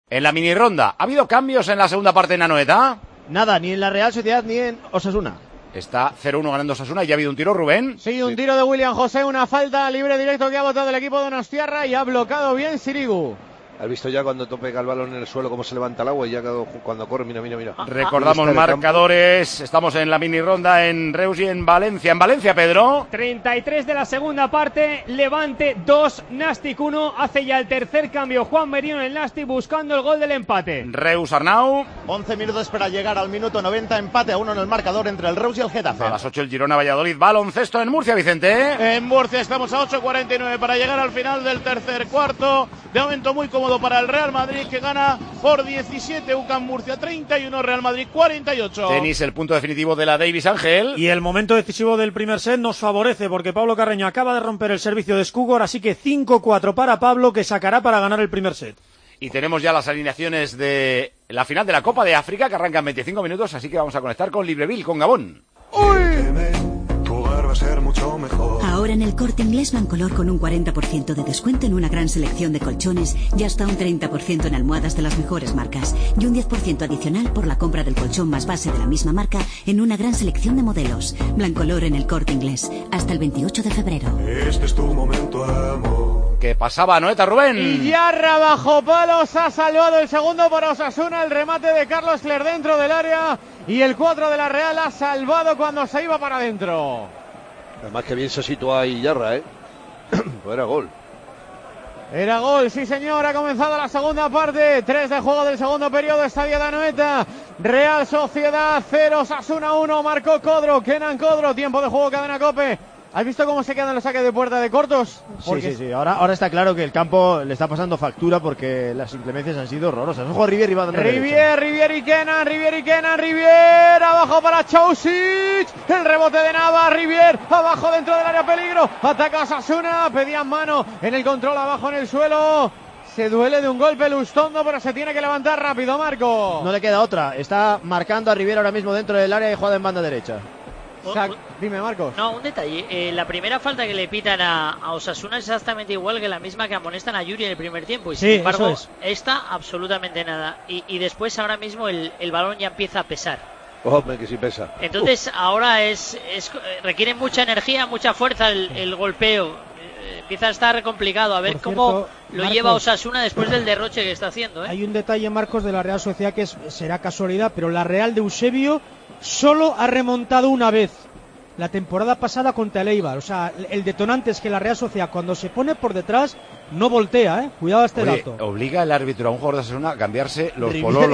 En la mini ronda, ¿ha habido cambios en la segunda parte en Anoeta? Nada, ni en la Real Sociedad ni en Osasuna. Está 0-1 ganando Osasuna y ya ha habido un tiro, Rubén. Sí, un tiro de William José, una falta libre directo que ha botado el equipo de Donostiarra y ha bloqueado bien Sirigu. ¿Has visto ya cuando pega el balón en el suelo cómo se levanta el agua y ya cuando corre, mira? Recordamos marcadores, estamos en la mini ronda en Reus y en Valencia. En Valencia, Pedro. 33 de la segunda parte, Levante 2, Nastic 1, hace ya el tercer cambio Juan Merino en el Nastic buscando el gol del empate. Reus, Arnau. 11 minutos para llegar al minuto 90, empate a 1 en el marcador entre el Reus y el Getafe. A las 8 el Girona Valladolid, baloncesto en Murcia, Vicente. En Murcia estamos a 8:49 para llegar al final del tercer cuarto. De momento muy cómodo para el Real Madrid, que gana por 17, UCAM Murcia 31, Real Madrid 48. Tenis, el punto definitivo de la Davis, Ángel. Y el momento decisivo del primer set nos favorece porque Pablo Carreño acaba de romper el servicio de Skugor, así que 5-4 para Pablo, que sacará para ganar el primer set. Y tenemos ya las alineaciones de la final de la Copa de África, que arranca en 25 minutos, así que vamos a conectar con Libreville, con Gabón. Va a ser mucho mejor. Ahora en el Corte Inglés Bancolor con un 40% de descuento en una gran selección de colchones y hasta un 30% en almohadas de las mejores marcas y un 10% adicional por la compra del colchón más base de la misma marca en una gran selección de modelos. Bancolor en el Corte Inglés hasta el 28 de febrero. Este es tu momento, amor. ¿Qué pasaba, Noeta, Rubén? Y Yarra bajo palos ha salvado el segundo para Osasuna, el remate de Carlos Cler dentro del área y el 4 de la Real ha salvado cuando se iba para adentro. Además que bien se sitúa ahí Yarra, pues era gol. Era gol, sí señor, ha comenzado la segunda parte, 3 de juego del segundo periodo, estadio de Anoeta, Real Sociedad 0, Osasuna 1, marcó Codro, Kenan Codro, tiempo de juego, cadena COPE. ¿Has visto cómo se quedan los saques de puerta de cortos? Porque... Sí. Ahora está claro que el campo le está pasando factura porque las inclemencias han sido horrorosas. Ojo, Rivier y va a Rivier y Kenan, abajo para Chausic, el rebote de Nava, Rivier, abajo dentro del área, peligro, ataca Osasuna, pedían mano en el control abajo en el suelo. Se duele de un golpe Lustondo, pero se tiene que levantar rápido, Marco. No le queda otra, está marcando a Rivier ahora mismo dentro del área y juega en banda derecha. Dime, Marcos. No, un detalle. La primera falta que le pitan a Osasuna es exactamente igual que la misma que amonestan a Yuri en el primer tiempo. Y sin embargo, esta absolutamente nada. Y después, ahora mismo, el balón ya empieza a pesar. Hombre, que sí pesa. Entonces, ahora requiere mucha energía, mucha fuerza el golpeo. Empieza a estar complicado. A ver cómo lo lleva Osasuna después del derroche que está haciendo. Hay un detalle, Marcos, de la Real Sociedad que será casualidad, pero la Real de Eusebio solo ha remontado una vez la temporada pasada contra el Eibar. O sea, el detonante es que la Real Sociedad cuando se pone por detrás no voltea, cuidado a este dato. Obliga el árbitro a un jugador de Osasuna a cambiarse los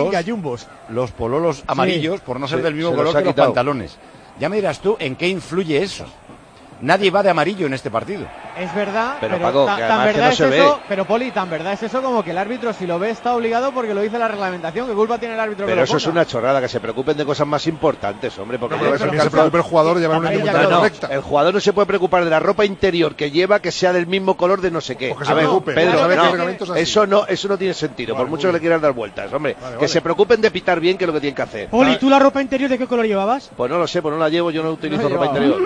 pololos amarillos por no ser del mismo color que los pantalones. Ya me dirás tú en qué influye eso. Nadie va de amarillo en este partido. Es verdad, pero Paco, tan verdad no es eso, pero Poli, tan verdad es eso como que el árbitro, si lo ve, está obligado porque lo dice la reglamentación. ¿Qué culpa tiene el árbitro? Pero eso es una chorrada, que se preocupen de cosas más importantes, hombre. Porque se preocupa el jugador llevar una indumentaria correcta. El jugador no se puede preocupar de la ropa interior que lleva, que sea del mismo color de no sé qué. A ver, Pedro, eso no tiene sentido, por mucho que le quieran dar vueltas, hombre. Que se preocupen de pitar bien, que es lo que tienen que hacer. Poli, ¿tú la ropa interior de qué color llevabas? Pues no lo sé, pues no la llevo, yo no utilizo ropa interior.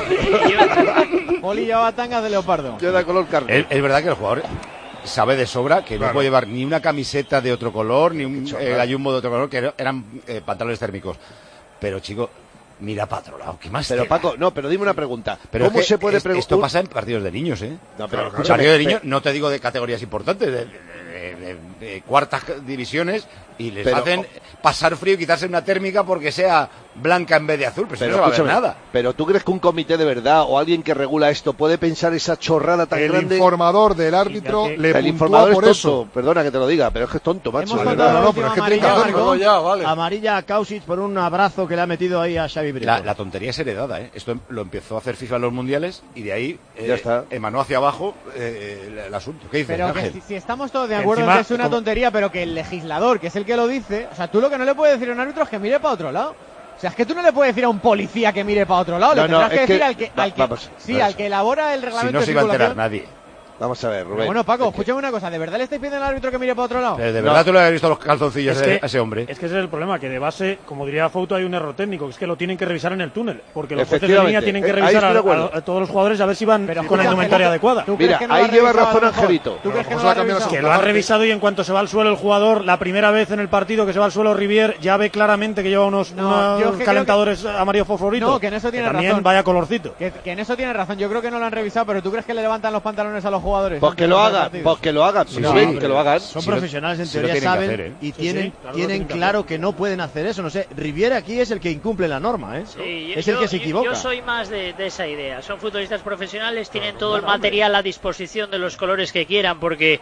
Poli llevaba tangas de leopardo. Yo de color carne. Es verdad que el jugador sabe de sobra que no puede llevar ni una camiseta de otro color, ni un gallumbo de otro color, que eran pantalones térmicos. Pero, chico, mira para otro lado, ¿qué más? Pero Paco, pero dime una pregunta. Pero ¿cómo se puede preguntar? Esto pasa en partidos de niños, No, pero partidos de niños, no te digo de categorías importantes, de cuartas divisiones, y les hacen pasar frío y quitarse una térmica porque sea blanca en vez de azul, pero no se va a ver nada. Pero ¿tú crees que un comité de verdad o alguien que regula esto puede pensar esa chorrada tan grande? El informador del árbitro le puntúa informador por es tonto. Eso. Perdona que te lo diga, pero es que es tonto, macho. No, pero es que tiene que hacerlo ya, vale. Amarilla a Kausic por un abrazo que le ha metido ahí a Xavi Brito. La tontería es heredada, Esto lo empezó a hacer FIFA en los mundiales y de ahí ya está. emanó hacia abajo el asunto. ¿Qué dices, pero Ángel? Si estamos todos de acuerdo en que es una tontería, pero que el legislador, que es el que lo dice, o sea, tú lo que no le puedes decir a un árbitro es que mire para otro lado. O sea, es que tú no le puedes decir a un policía que mire para otro lado, le tendrás que decir al que elabora el reglamento. Si no se iba a enterar nadie. Vamos a ver, Rubén. Bueno, Paco, escúchame una cosa. ¿De verdad le estáis pidiendo al árbitro que mire para otro lado? ¿De verdad tú le has visto los calzoncillos Es que- a ese hombre? Es que ese es el problema, que de base, como diría Fouto, hay un error técnico, que es que lo tienen que revisar en el túnel, porque los jueces de Efectivamente. línea tienen que Ahí revisar estoy de acuerdo. a todos los jugadores a ver si van Pero con la escucha, indumentaria que no- adecuada. ¿Tú crees Mira, que no ahí lo ha lleva revisado razón a lo mejor? Angelito. ¿Tú crees que no se lo la ha cambian revisado? Que lo ha revisado y en cuanto se va al suelo el jugador, la primera vez en el partido que se va al suelo Rivier, ya ve claramente que lleva unos No, yo es que calentadores amarillo fosforito. No, que en eso tiene también razón. vaya colorcito. Que en eso tiene razón. Yo creo que no lo han revisado, pero ¿tú crees que le levantan los pantalones a los jugadores? Pues que lo hagan, pues que lo hagan, Sí, Rubén, sí, que lo hagan. Son Si lo- profesionales, en si lo teoría tienen que saben hacer, ¿eh? y Sí, tienen, sí, claro, lo tienen tienen que claro que no pueden hacer eso. No sé, Riviera aquí es el que incumple la norma, ¿eh? Sí, es el que se equivoca. Yo soy más de esa idea. Son futbolistas profesionales, tienen todo el material a disposición de los colores que quieran, porque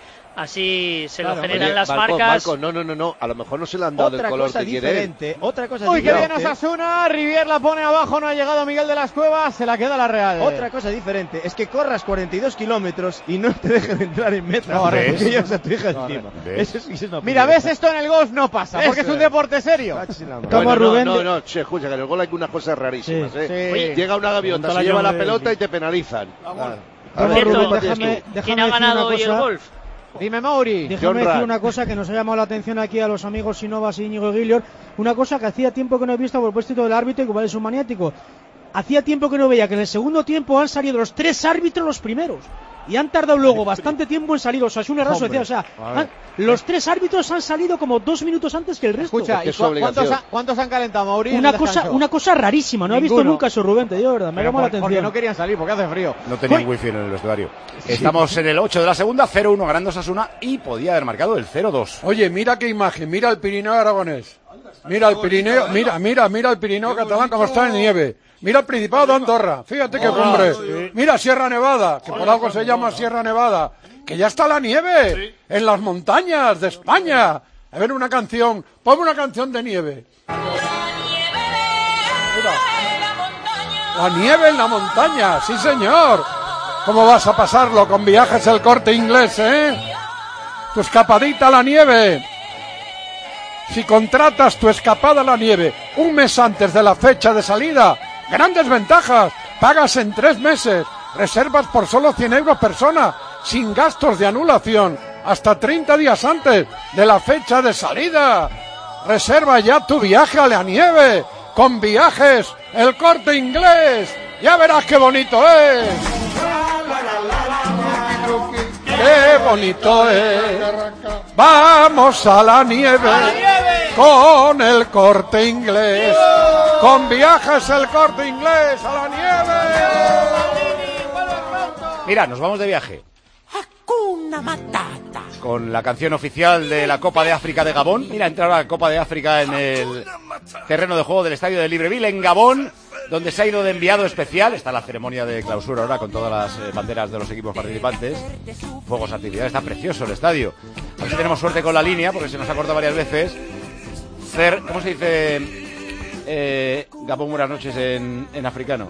así se lo generan Oye, las Marco, marcas. Marco, no, a lo mejor no se le han dado Otra del color cosa que quiere. diferente, otra cosa Uy, que viene diferente. Osasuna. Rivier la pone abajo, no ha llegado Miguel de las Cuevas, se la queda la Real. Otra cosa diferente es que corras 42 kilómetros y no te dejen entrar en meta. No, porque ¿ves? llevas a tu hija No, encima. ¿ves? Eso es una Mira, puñeta. ¿ves? Esto en el golf no pasa, porque es Eso un es. deporte serio. Como a Rubén. No, che, escucha, que en el gol hay unas cosas rarísimas, Sí, ¿eh? sí. Llega una gaviota, Pregúntale se a lleva John la de- pelota y te penalizan. Como Cierto, Rubén, ¿quién déjame ha decir ganado una hoy el cosa. golf? Dime, Mauri. Déjame John decir Rad. una cosa que nos ha llamado la atención aquí a los amigos Sinovas y Íñigo Guillor. Una cosa que hacía tiempo que no he visto por propósito del árbitro y que igual es un maniático. Hacía tiempo que no veía que en el segundo tiempo han salido los 3 árbitros los primeros. Y han tardado luego bastante tiempo en salir. O sea, es una Real Sociedad. O sea, los 3 árbitros han salido como 2 minutos antes que el resto. Escucha, Porque ¿y es su obligación. cuántos han calentado, Mauri? en Una el descanso? cosa rarísima. No he visto Ninguno. nunca eso, Rubén. Te digo, de verdad. Me Pero llama la porque atención. no querían salir, porque hace frío. No tenían wifi en el vestuario. Estamos en el 8 de la segunda, 0-1 ganando Osasuna y podía haber marcado el 0-2. Oye, mira qué imagen, mira el Pirineo aragonés. Mira el Pirineo, mira el Pirineo catalán como está en nieve. Mira el Principado de Andorra, fíjate qué cumbre. Mira Sierra Nevada, que por algo se llama Sierra Nevada, que ya está la nieve en las montañas de España. A ver una canción, ponme una canción de nieve. Mira. La nieve en la montaña, sí señor. ¿Cómo vas a pasarlo con Viajes El Corte Inglés, Tu escapadita a la nieve. Si contratas tu escapada a la nieve un mes antes de la fecha de salida, grandes ventajas, pagas en 3 meses, reservas por solo 100 euros persona, sin gastos de anulación, hasta 30 días antes de la fecha de salida. Reserva ya tu viaje a la nieve con Viajes El Corte Inglés. Ya verás qué bonito es. Qué bonito es. Vamos a la nieve con El Corte Inglés. Con Viajes El Corte Inglés a la nieve. Mira, nos vamos de viaje. Hakuna Matata. Con la canción oficial de la Copa de África de Gabón. Mira, entra ahora la Copa de África en el terreno de juego del estadio de Libreville en Gabón, donde se ha ido de enviado especial. Está la ceremonia de clausura ahora con todas las banderas de los equipos participantes. Fuegos artificiales, está precioso el estadio. A ver si tenemos suerte con la línea, porque se nos ha cortado varias veces. ¿Cómo se dice Gabón buenas noches en africano?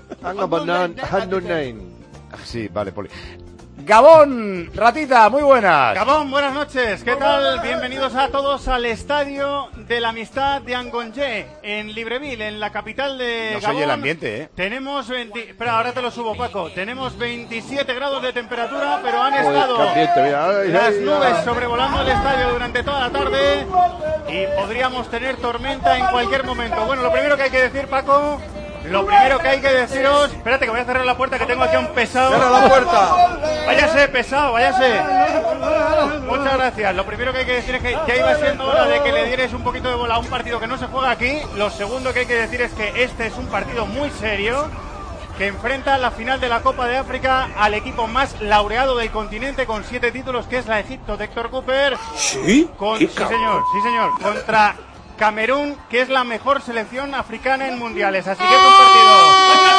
Sí, vale, Poli. Gabón, Ratita, muy buenas. Gabón, buenas noches, ¿qué tal? Bienvenidos a todos al Estadio de la Amistad de Angongé, en Libreville, en la capital de No se Gabón. oye el ambiente, ¿eh? Tenemos Espera, ahora te lo subo, Paco. Tenemos 27 grados de temperatura, pero han Joder, estado qué ambiente, mira. Ay, las ay, nubes ay. sobrevolando el estadio durante toda la tarde y podríamos tener tormenta en cualquier momento. Bueno, lo primero que hay que decir, Paco... Lo primero que hay que deciros... Espérate que voy a cerrar la puerta, que tengo aquí a un pesado. ¡Cierra la puerta! Váyase, pesado, váyase. Muchas gracias. Lo primero que hay que decir es que ya iba siendo hora de que le dierais un poquito de bola a un partido que no se juega aquí. Lo segundo que hay que decir es que este es un partido muy serio, que enfrenta la final de la Copa de África al equipo más laureado del continente con 7 títulos, que es la Egipto de Héctor Cooper. ¿Sí? Sí, señor. Contra Camerún, que es la mejor selección africana en mundiales. Así que es un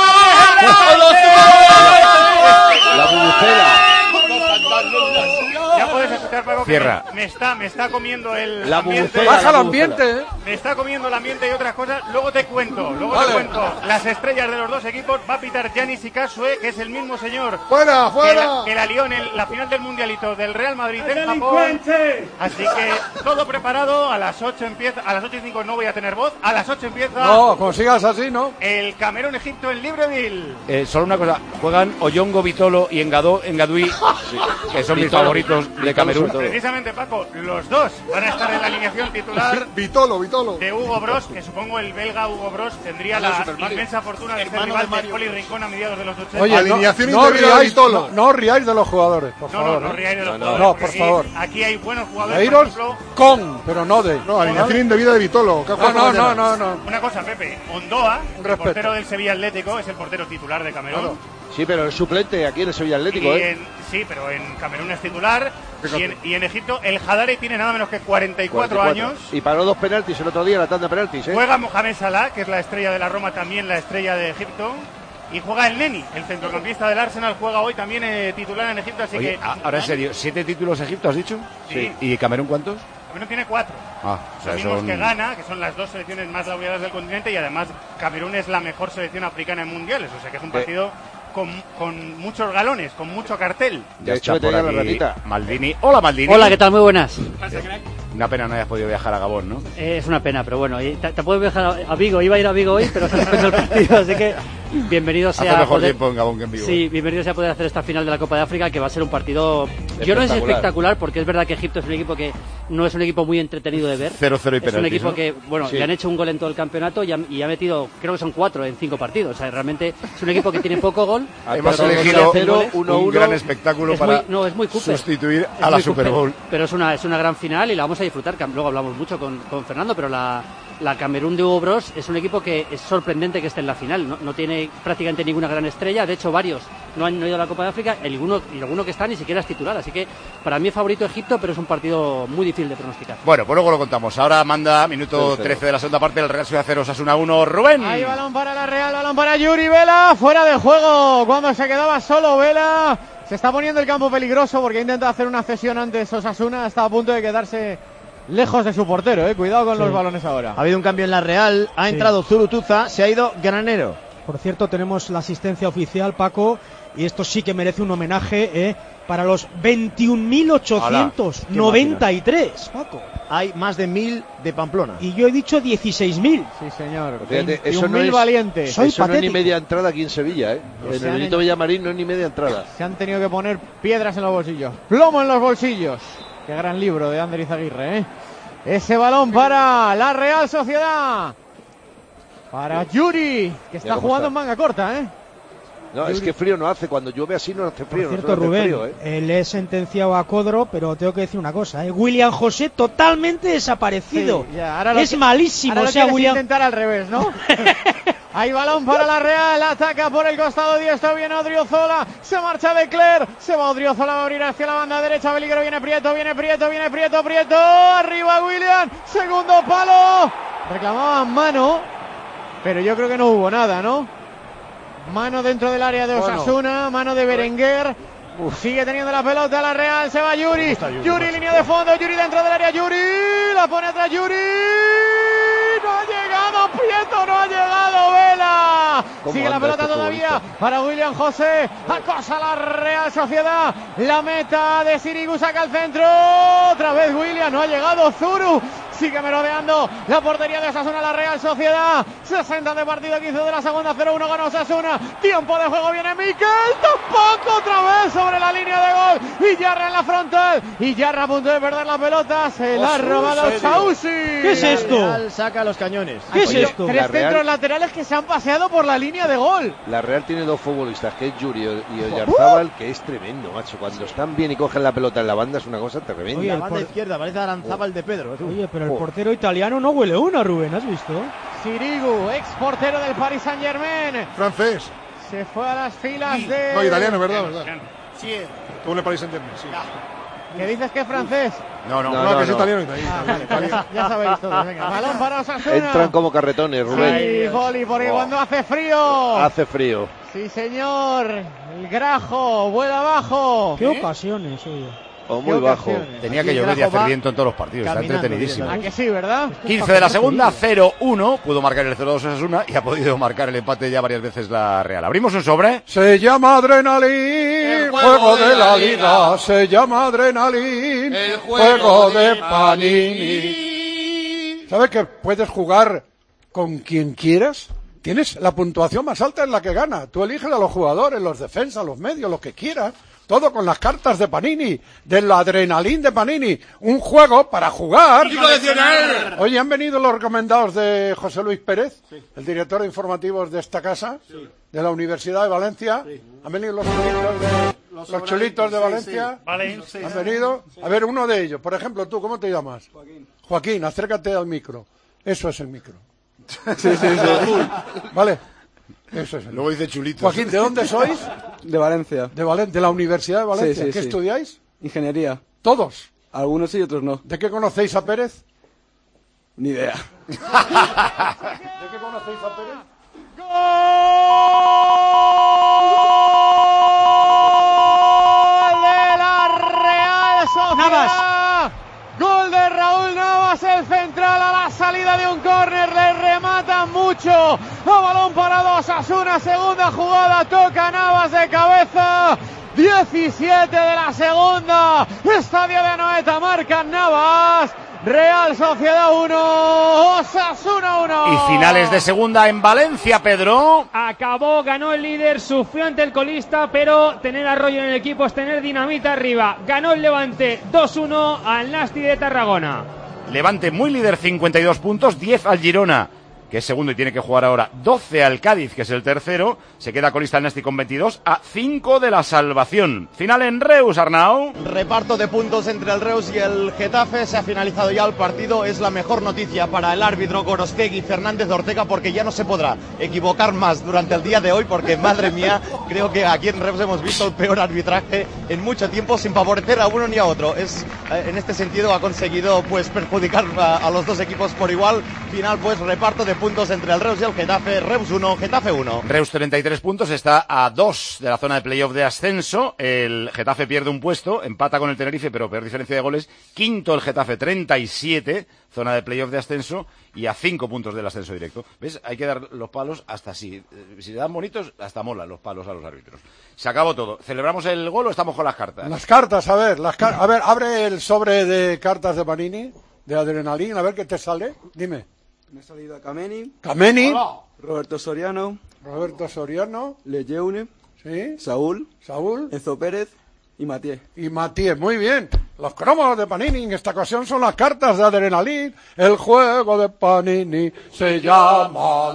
partido... La bubucela. Ya puedes escuchar, Paco, que Cierra. me está comiendo el La ambiente. Baja el ambiente, ¿eh? Me está comiendo el ambiente y otras cosas. Luego te cuento. Las estrellas de los dos equipos. Va a pitar Giannis Ikasue, que es el mismo señor. ¡Fuera, fuera! Que la lió en la final del Mundialito del Real Madrid en Japón. Así que todo preparado. A las 8 empieza. A las 8:05 no voy a tener voz. A las 8 empieza. No, como sigas así, ¿no? El Camerún-Egipto en Libreville. Solo una cosa, juegan Oyongo, Vitolo y Engadoui, que son mis favoritos de Camerún. Precisamente, Paco, los dos van a estar en la alineación titular. Vitolo. De Hugo Bros, que supongo el belga Hugo Bros tendría la inmensa fortuna de ser rival de Poli Rincón a mediados de los 80. Oye, alineación no indebida de Vitolo. No riáis de los jugadores, por favor. No riáis de los jugadores. No, por favor. Aquí hay buenos jugadores. Reiros por ejemplo, con, pero no de. No, alineación indebida de Vitolo. No. Una cosa, Pepe. Ondoa, el portero del Sevilla Atlético, es el portero titular de Camerún. Claro. Sí, pero es suplente aquí en el Sevilla Atlético, Sí, pero en Camerún es titular. Y en Egipto, el Hadari tiene nada menos que 44 años. Y paró 2 penaltis el otro día, la tanda de penaltis, Juega Mohamed Salah, que es la estrella de la Roma, también la estrella de Egipto. Y juega el Neni, el centrocampista del Arsenal, juega hoy también titular en Egipto. Así Oye, que ahora en serio, 7 títulos Egipto, ¿has dicho? Sí. ¿Y Camerún cuántos? Camerún tiene 4. O sea, Los mismos que Ghana, que son las dos selecciones más laureadas del continente, y además Camerún es la mejor selección africana en mundiales, o sea que es un partido con muchos galones, con mucho cartel. Ya está por aquí Maldini. Hola, Maldini. Hola, ¿qué tal? Muy buenas. Una pena no hayas podido viajar a Gabón, ¿no? Es una pena, pero bueno, te puedes viajar a Vigo. Iba a ir a Vigo hoy, pero se suspendió el partido, así que bienvenido sea. Hace mejor tiempo en Gabón que en Vigo. Sí, bienvenido sea poder hacer esta final de la Copa de África, que va a ser un partido. Yo no es espectacular, porque es verdad que Egipto es un equipo que no es un equipo muy entretenido de ver. 0-0 y penaltis, es un equipo ¿no? que, bueno, le han hecho un gol en todo el campeonato y ha metido, creo que son 4 en 5 partidos. O sea, realmente es un equipo que tiene poco gol. Hemos elegido un gran espectáculo para sustituir a la Super Bowl. Pero es una gran final y la vamos a disfrutar. Luego hablamos mucho con Fernando, pero la Camerún de Hugo Bros es un equipo que es sorprendente que esté en la final. No tiene prácticamente ninguna gran estrella. De hecho, varios no han ido a la Copa de África. Y alguno que está ni siquiera es titular. Así que para mí es favorito Egipto, pero es un partido muy difícil de pronosticar. Bueno, pues luego lo contamos. Ahora manda minuto 13 de la segunda parte del Real Sociedad 0, Osasuna 1. Rubén. Ahí balón para la Real, balón para Yuri Vela. Fuera de juego cuando se quedaba solo Vela. Se está poniendo el campo peligroso porque intenta hacer una cesión antes Osasuna. Está a punto de quedarse lejos de su portero, cuidado con los balones ahora. Ha habido un cambio en la Real, ha entrado Zurutuza, se ha ido Granero. Por cierto, tenemos la asistencia oficial, Paco, y esto sí que merece un homenaje para los 21.893, Paco. Hay más de 1.000 de Pamplona. Y yo he dicho 16.000. Sí, señor. Fíjate, eso no 21.000 es, valientes. Eso no es ni media entrada aquí en Sevilla, En el han Benito Villamarín no es ni media entrada. Se han tenido que poner piedras en los bolsillos. Plomo en los bolsillos. Qué gran libro de Ander Izaguirre, Ese balón para la Real Sociedad. Para Yuri, que está jugando en manga corta, No, Yuri. Es que frío no hace. Cuando llueve así no hace frío. Por cierto, no Rubén, frío, le he sentenciado a Codro, pero tengo que decir una cosa, William José totalmente desaparecido. Sí, ahora es malísimo. Ahora William intentar al revés, ¿no? Hay balón para la Real, ataca por el costado diestro, viene Odriozola, se marcha de Cler, se va Odriozola, va a abrir hacia la banda derecha, peligro, viene Prieto, arriba William, segundo palo, reclamaban mano, pero yo creo que no hubo nada, ¿no? Mano dentro del área de Osasuna, mano de Berenguer. Sigue teniendo la pelota la Real, se va Yuri, línea de fondo, Yuri dentro del área, Yuri, la pone atrás Yuri, no ha llegado Prieto, no ha llegado Vela, sigue la pelota todavía para William José, acosa la Real Sociedad, la meta de Sirigu, saca al centro, otra vez William, no ha llegado Zuru, sigue merodeando la portería de Osasuna, la Real Sociedad, 60 de partido, 15 de la segunda, 0-1 gana Osasuna, tiempo de juego, viene Miquel, tampoco otra vez sobre la línea de gol, Iyarra en la frontal, Iyarra a punto de perder la pelota, se la ha robado Sausi. ¿Qué es esto? Real saca los cañones. ¿Qué es esto? Tres centros laterales que se han paseado por la línea de gol. La Real tiene dos futbolistas, que es Yuri y Oyarzábal, que es tremendo, macho. Cuando están bien y cogen la pelota en la banda es una cosa tremenda. Oye, la banda izquierda parece Aranzábal de Pedro. Oye, pero el portero italiano no huele una, Rubén, ¿has visto? Sirigu, ex portero del Paris Saint-Germain. Francés. Se fue a las filas de... No, italiano, ¿verdad? Sí. Estuvo en el Paris Saint-Germain, sí. ¿Qué dices que es francés? No, que es italiano. Ya sabéis todos. Venga, balón para Osasuna. Entran como carretones, Rubén. Sí, boli, porque cuando hace frío. Hace frío. Sí, señor. El Grajo vuela abajo. Qué ocasiones, oye. O muy bajo. Tenía que llover y hacer viento en todos los partidos. Está entretenidísimo. ¿A que sí, verdad? 15 de la segunda, 0-1. Pudo marcar el 0-2 Osasuna y ha podido marcar el empate ya varias veces la Real. Abrimos un sobre. Se llama Adrenalin, el juego de la liga. Se llama Adrenalin, el juego de Panini. ¿Sabes que puedes jugar con quien quieras? Tienes la puntuación más alta en la que gana. Tú eliges a los jugadores, los defensas, los medios, lo que quieras. Todo con las cartas de Panini, del Adrenalin de Panini. Un juego para jugar. Oye, ¿han venido los recomendados de José Luis Pérez, el director de informativos de esta casa, de la Universidad de Valencia? ¿Han venido los chulitos de Valencia? Vale, ¿Han venido? A ver, uno de ellos. Por ejemplo, tú, ¿cómo te llamas? Joaquín, acércate al micro. Eso es el micro. Sí. Vale. Eso es. Luego dice chulito. Joaquín, ¿de dónde sois? De Valencia. De la Universidad de Valencia. Sí, ¿Qué estudiáis? Ingeniería. ¿Todos? Algunos sí y otros no. ¿De qué conocéis a Pérez? Ni idea. ¿De qué conocéis a Pérez? ¡Gol de la Real Sociedad! Navas. Gol de Raúl Navas, el central a la salida de un córner, le rematan mucho, a balón parado Osasuna, segunda jugada, toca Navas de cabeza, 17 de la segunda, estadio de Anoeta, marca Navas, Real Sociedad 1, Osasuna 1. Y finales de segunda en Valencia, Pedro. Acabó, ganó el líder, sufrió ante el colista, pero tener arroyo en el equipo es tener dinamita arriba. Ganó el Levante 2-1 al Nasti de Tarragona. Levante muy líder, 52 puntos, 10 al Girona, que es segundo y tiene que jugar ahora, 12 al Cádiz, que es el tercero, se queda colista el Nasti con 22, a 5 de la salvación. Final en Reus, Arnau. Reparto de puntos entre el Reus y el Getafe, se ha finalizado ya el partido, es la mejor noticia para el árbitro Gorostegui Fernández de Ortega, porque ya no se podrá equivocar más durante el día de hoy, porque madre mía, creo que aquí en Reus hemos visto el peor arbitraje en mucho tiempo, sin favorecer a uno ni a otro. En este sentido ha conseguido pues perjudicar a los dos equipos por igual. Final pues reparto de puntos entre el Reus y el Getafe, Reus 1, Getafe 1. Reus 33 puntos, está a 2 de la zona de playoff de ascenso, el Getafe pierde un puesto, empata con el Tenerife, pero peor diferencia de goles, quinto el Getafe 37, zona de playoff de ascenso, y a 5 puntos del ascenso directo. ¿Ves? Hay que dar los palos hasta si se dan bonitos, hasta mola los palos a los árbitros. Se acabó todo. ¿Celebramos el gol o estamos con las cartas? Las cartas, a ver, abre el sobre de cartas de Panini, de Adrenalin, a ver qué te sale, dime. Me ha salido a Kameni, Roberto Soriano, Lejeune, ¿sí? Saúl, Enzo Pérez y Matías. Muy bien. Los cromos de Panini en esta ocasión son las cartas de Adrenalin. El juego de Panini se llama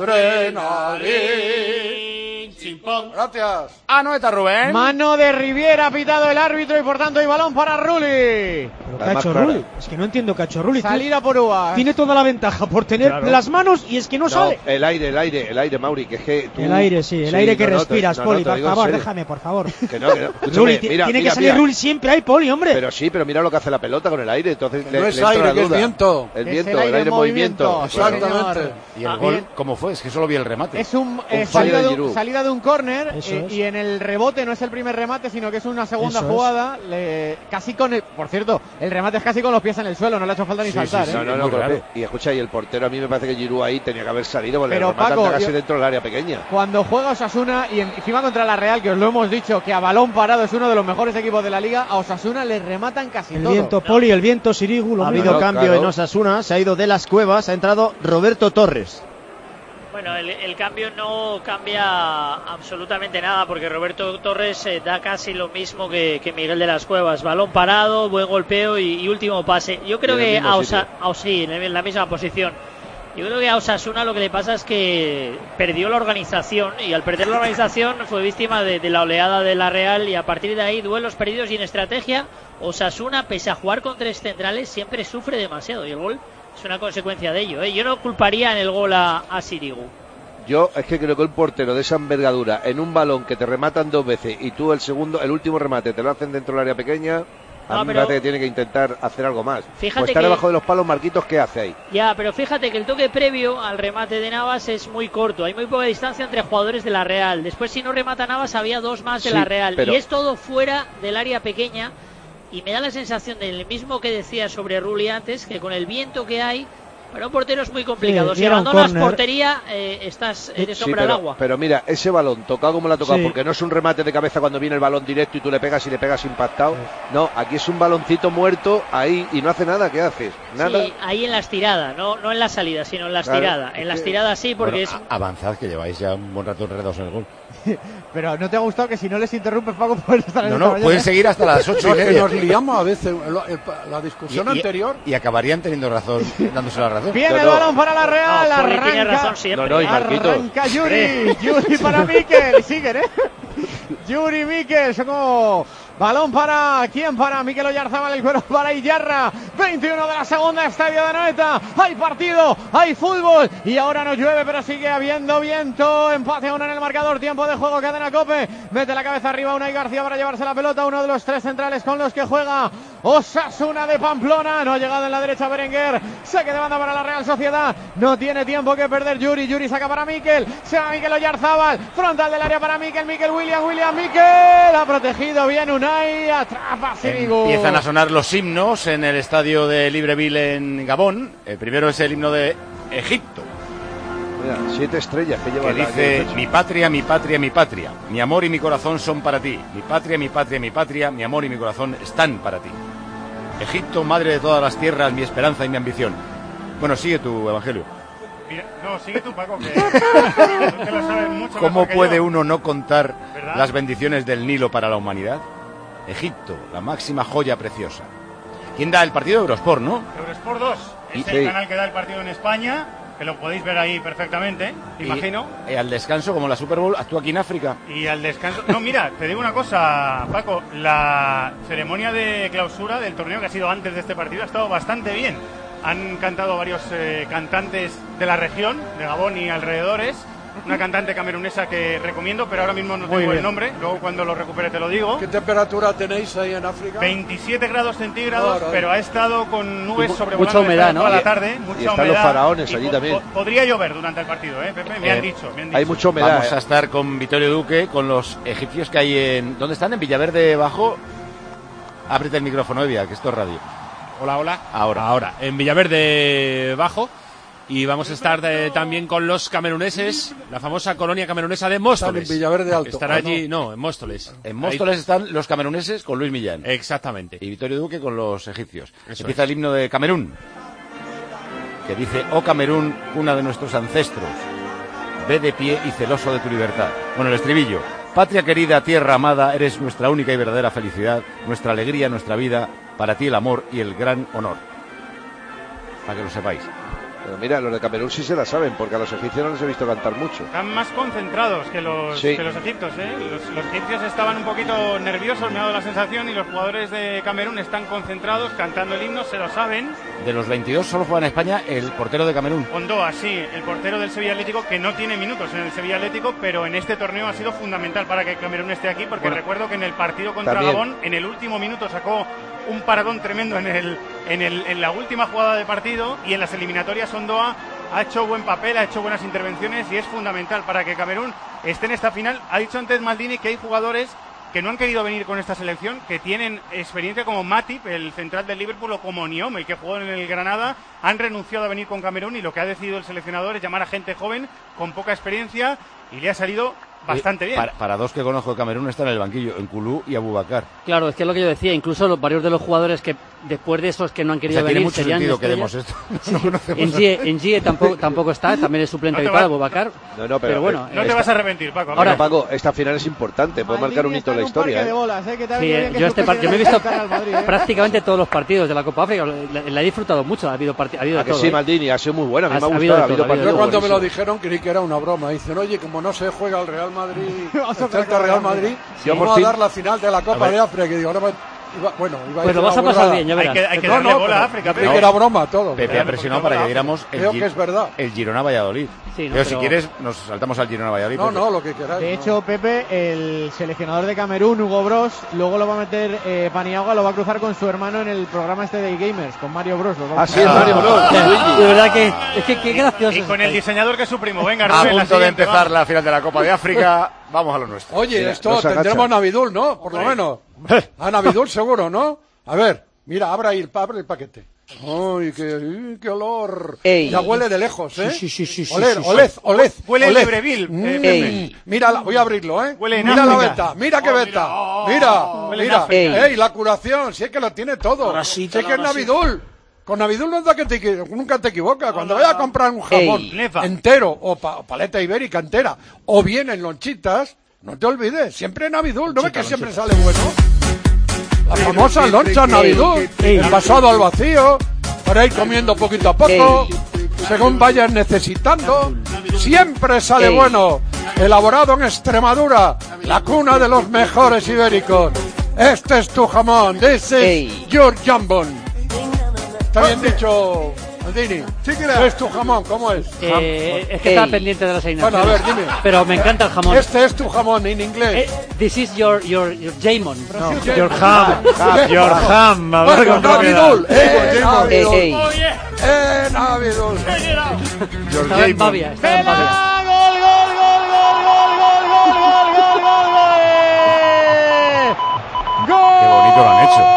Adrenalin. Gracias. Anoeta, Rubén. Mano de Riviera, ha pitado el árbitro y por tanto hay balón para Rulli. Pero ¿qué ha hecho Rulli? Es que no entiendo qué ha hecho Rulli. Salida por Uvas. Tiene toda la ventaja por tener las manos y es que no sale. El aire, Mauri, que es que tú... El aire, sí, el aire que respiras, Poli, por favor, déjame, por favor. Rulli, tiene que salir Rulli siempre ahí, Poli, hombre. Pero mira lo que hace la pelota con el aire, entonces no es aire, que es viento. El viento, el aire en movimiento. Exactamente. ¿Y el gol cómo fue? Es que solo vi el remate. Es salida de un córner y en el rebote no es el primer remate, sino que es una segunda jugada. Casi con por cierto, el remate es casi con los pies en el suelo, no le ha hecho falta ni saltar. No, claro. Y escucha, y el portero a mí me parece que Giroud ahí tenía que haber salido, porque pero el remate Paco, casi dentro del área pequeña. Cuando juega Osasuna y encima contra la Real, que os lo hemos dicho, que a balón parado es uno de los mejores equipos de la liga, a Osasuna le rematan casi todo. El viento, Poli, el viento, Sirigu. Ha habido cambio en Osasuna, se ha ido de las Cuevas, ha entrado Roberto Torres. Bueno, el cambio no cambia absolutamente nada, porque Roberto Torres da casi lo mismo que Miguel de las Cuevas. Balón parado, buen golpeo y último pase. Yo creo que en la misma posición. Yo creo que a Osasuna lo que le pasa es que perdió la organización, y al perder la organización fue víctima de la oleada de la Real, y a partir de ahí duelos perdidos y en estrategia. Osasuna, pese a jugar con tres centrales, siempre sufre demasiado, y el gol es una consecuencia de ello. Yo no culparía en el gol a Sirigu. Yo es que creo que un portero de esa envergadura, en un balón que te rematan dos veces y tú el último remate te lo hacen dentro del área pequeña, a mí me parece que tiene que intentar hacer algo más. Fíjate pues estar debajo de los palos, Marquitos, ¿qué hace ahí? Ya, pero fíjate que el toque previo al remate de Navas es muy corto, hay muy poca distancia entre jugadores de la Real. Después, si no remata Navas, había dos más de la Real, y es todo fuera del área pequeña. y me da la sensación del mismo que decía sobre Rulli antes, que con el viento que hay, para un portero es muy complicado. Si abandonas portería, estás de sombra al agua. Pero mira, ese balón tocado como lo ha tocado, porque no es un remate de cabeza cuando viene el balón directo y tú le pegas impactado. No, aquí es un baloncito muerto ahí y no hace nada. ¿Qué haces? Nada. Sí, ahí en las tiradas, no en la salida, sino en las tiradas. En las tiradas sí, porque avanzad, que lleváis ya un buen rato enredados en el gol. Pero ¿no te ha gustado que si no les interrumpes, Paco, puedes estar en No, pueden seguir hasta las 8:30. Que nos liamos a veces la discusión anterior. Y acabarían teniendo razón, dándose la razón. Viene el balón para la Real, arranca. Tiene razón siempre. Arranca Yuri para Mikel, siguen, Yuri Mikel, como balón para ¿quién? Para Mikel Oyarzabal, el cuero para Iyarra. 21 de la segunda, estadio de Anoeta. Hay partido, hay fútbol y ahora no llueve, pero sigue habiendo viento. Empate a 1 en el marcador, tiempo de juego, cadena COPE. Mete la cabeza arriba Unai García para llevarse la pelota, uno de los 3 centrales con los que juega Osasuna de Pamplona. No ha llegado en la derecha Berenguer, saque de banda para la Real Sociedad. No tiene tiempo que perder Yuri saca para Mikel, se va Mikel Oyarzabal, frontal del área para Mikel William Mikel, ha protegido bien Unai, atrapa Sirigu. Empiezan a sonar los himnos en el estadio de Libreville en Gabón. El primero es el himno de Egipto. Mira, 7 estrellas que lleva. Que dice: mi patria, mi patria, mi patria, mi amor y mi corazón son para ti. Mi patria, mi patria, mi patria, mi amor y mi corazón están para ti. Egipto, madre de todas las tierras, mi esperanza y mi ambición. Bueno, sigue tu evangelio. Mira, no, sigue tú, Paco, que lo sabes mucho. ¿Cómo puede uno no contar las bendiciones del Nilo para la humanidad? Egipto, la máxima joya preciosa. ¿Quién da el partido? Eurosport, ¿no? Eurosport 2, es el canal que da el partido en España, que lo podéis ver ahí perfectamente, imagino. Y al descanso, como la Super Bowl, actúa aquí en África. Y al descanso... No, mira, te digo una cosa, Paco, la ceremonia de clausura del torneo que ha sido antes de este partido ha estado bastante bien. Han cantado varios cantantes de la región, de Gabón y alrededores. Una cantante camerunesa que recomiendo, pero ahora mismo no tengo el nombre. Luego cuando lo recupere te lo digo. ¿Qué temperatura tenéis ahí en África? 27 grados centígrados, pero ha estado con nubes sobrevolando mucha humedad, toda la tarde. Mucha y están humedad. Los faraones allí también. Podría llover durante el partido, Pepe. Me han dicho. Hay mucha humedad. Vamos a estar con Vittorio Duque, con los egipcios que hay en... ¿Dónde están? En Villaverde Bajo. Ábrete el micrófono, Evia, que esto es radio. Hola. Ahora. En Villaverde Bajo. Y vamos a estar también con los cameruneses, la famosa colonia camerunesa de Móstoles. Están en Villaverde Alto. Estará allí, no, en Móstoles. En Móstoles están los cameruneses con Luis Millán. Exactamente. Y Vittorio Duque con los egipcios. Empieza el himno de Camerún, que dice: oh Camerún, cuna de nuestros ancestros, ve de pie y celoso de tu libertad. Bueno, el estribillo: patria querida, tierra amada, eres nuestra única y verdadera felicidad, nuestra alegría, nuestra vida, para ti el amor y el gran honor. Para que lo sepáis. Pero mira, los de Camerún sí se la saben, porque a los egipcios no les he visto cantar mucho. Están más concentrados que los egipcios, Los egipcios estaban un poquito nerviosos, me ha dado la sensación, y los jugadores de Camerún están concentrados, cantando el himno, se lo saben. De los 22 solo juega en España el portero de Camerún. Ondoa, sí, el portero del Sevilla Atlético, que no tiene minutos en el Sevilla Atlético, pero en este torneo ha sido fundamental para que Camerún esté aquí, porque recuerdo que en el partido contra Gabón, en el último minuto sacó un paradón tremendo en la última jugada de partido, y en las eliminatorias Ondoa ha hecho buen papel, ha hecho buenas intervenciones y es fundamental para que Camerún esté en esta final. Ha dicho antes Maldini que hay jugadores que no han querido venir con esta selección, que tienen experiencia, como Matip, el central del Liverpool, o como Niome, que jugó en el Granada, han renunciado a venir con Camerún, y lo que ha decidido el seleccionador es llamar a gente joven con poca experiencia, y le ha salido bastante bien. Para dos que conozco de Camerún están en el banquillo, en Kulú y Abubakar. Claro, es que es lo que yo decía, incluso varios de los jugadores que después de esos que no han querido venir serían tiene mucho sentido que demos esto. No conocemos en GIE tampoco está, también es suplente habitual Abubakar. Pero bueno, no te vas a arrepentir, Paco. Ahora, Paco, esta final es importante, puede marcar un hito en la historia. Yo me he visto prácticamente todos los partidos de la Copa África, la he disfrutado mucho, ha habido de todo. Sí, Maldini, ha sido muy buena, a mí me ha gustado. Yo cuando me lo dijeron creí que era una broma. Dicen, oye, como no se juega el Real Madrid, el Celta Real Madrid, vamos a dar la final de la Copa de África. Que digo, ahora pues lo vas a pasar bien, ya verás. Hay que darle bola a África. Creí que era broma todo. Pepe ha presionado para que diéramos el Girona Valladolid. Sí, pero si quieres, nos saltamos al Girona Valladolid. No, lo que queráis. De hecho, Pepe, el seleccionador de Camerún, Hugo Bros, luego lo va a meter Paniagua, lo va a cruzar con su hermano en el programa este de Gamers, con Mario Bros. Así es, Mario Bros. De verdad que es que qué gracioso. Y con el diseñador que es su primo. Venga, a punto de empezar la final de la Copa de África. Vamos a lo nuestro. Oye, esto tendremos Navidul, ¿no? Por lo menos. A Navidul seguro, ¿no? A ver, mira, abre el paquete. ¡Ay, qué olor! Ey. Ya huele de lejos, ¿eh? Sí. Oled. Huele el Libreville. Mira, voy a abrirlo, ¿eh? Huele en mira la África. veta, mira qué veta. Mira. ¡Ey, la curación! Si es que lo tiene todo. Ahora sí, Si es que es Navidul. Con Navidul nunca te equivocas. Cuando vayas a comprar un jamón entero o paleta ibérica entera o bien en lonchitas, no te olvides, siempre Navidul. ¿No ves que siempre sale bueno? La famosa loncha Navidul, envasado al vacío, para ir comiendo poquito a poco, según vayas necesitando. Siempre sale bueno. Elaborado en Extremadura, la cuna de los mejores ibéricos. Este es tu jamón. This is your jambon. ¿Está bien dicho, Maldini? Es tu jamón, ¿cómo es? Es que estaba pendiente de las asignaciones. Bueno, a ver, dime. Pero me encanta el jamón. Este es tu jamón en inglés. This is your jamon. No, your ham. Your ham. A ver Bueno, cuánto Navidul. queda. Navidul. Navidul. Estaba en Pavia. Qué bonito lo han hecho.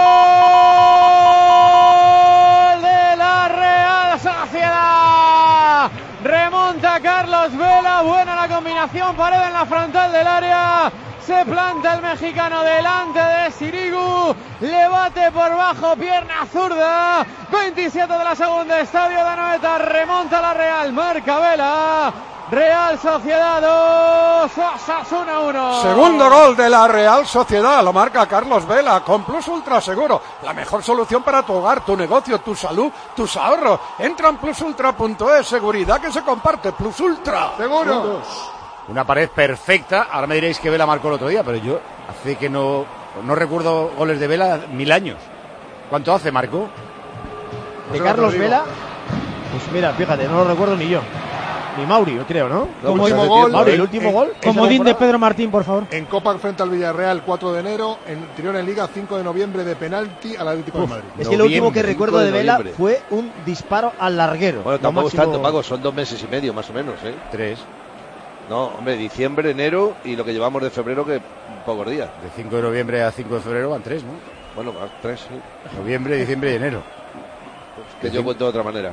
Remonta Carlos Vela, buena la combinación, pared en la frontal del área, se planta el mexicano delante de Sirigu, le bate por bajo, pierna zurda, 27 de la segunda, estadio de Anoeta, remonta la Real, marca Vela, Real Sociedad 2, Osasuna 1. Segundo gol de la Real Sociedad, lo marca Carlos Vela, con Plus Ultra Seguro, la mejor solución para tu hogar, tu negocio, tu salud, tus ahorros. Entra en plusultra.es, seguridad que se comparte, Plus Ultra. Seguro. Una pared perfecta. Ahora me diréis que Vela marcó el otro día, pero yo hace que no recuerdo goles de Vela 1000 años. ¿Cuánto hace, Marco? De Carlos Vela, pues mira, fíjate, no lo recuerdo ni yo. Ni Mauri, creo, ¿no? El último gol. Mauri, el último gol. Comodín de Pedro Martín, por favor. En Copa frente al Villarreal, 4 de enero. En Tirón en Liga, 5 de noviembre, de penalti al Atlético de Madrid. Es que lo último que recuerdo de Vela fue un disparo al larguero. Bueno, tampoco es tanto, Paco, son 2 meses y medio, más o menos, ¿eh? 3. No, hombre, diciembre, enero y lo que llevamos de febrero, que pocos días. De 5 de noviembre a 5 de febrero van 3, ¿no? Bueno, 3, sí. Noviembre, diciembre y enero. Que yo cuento de otra manera.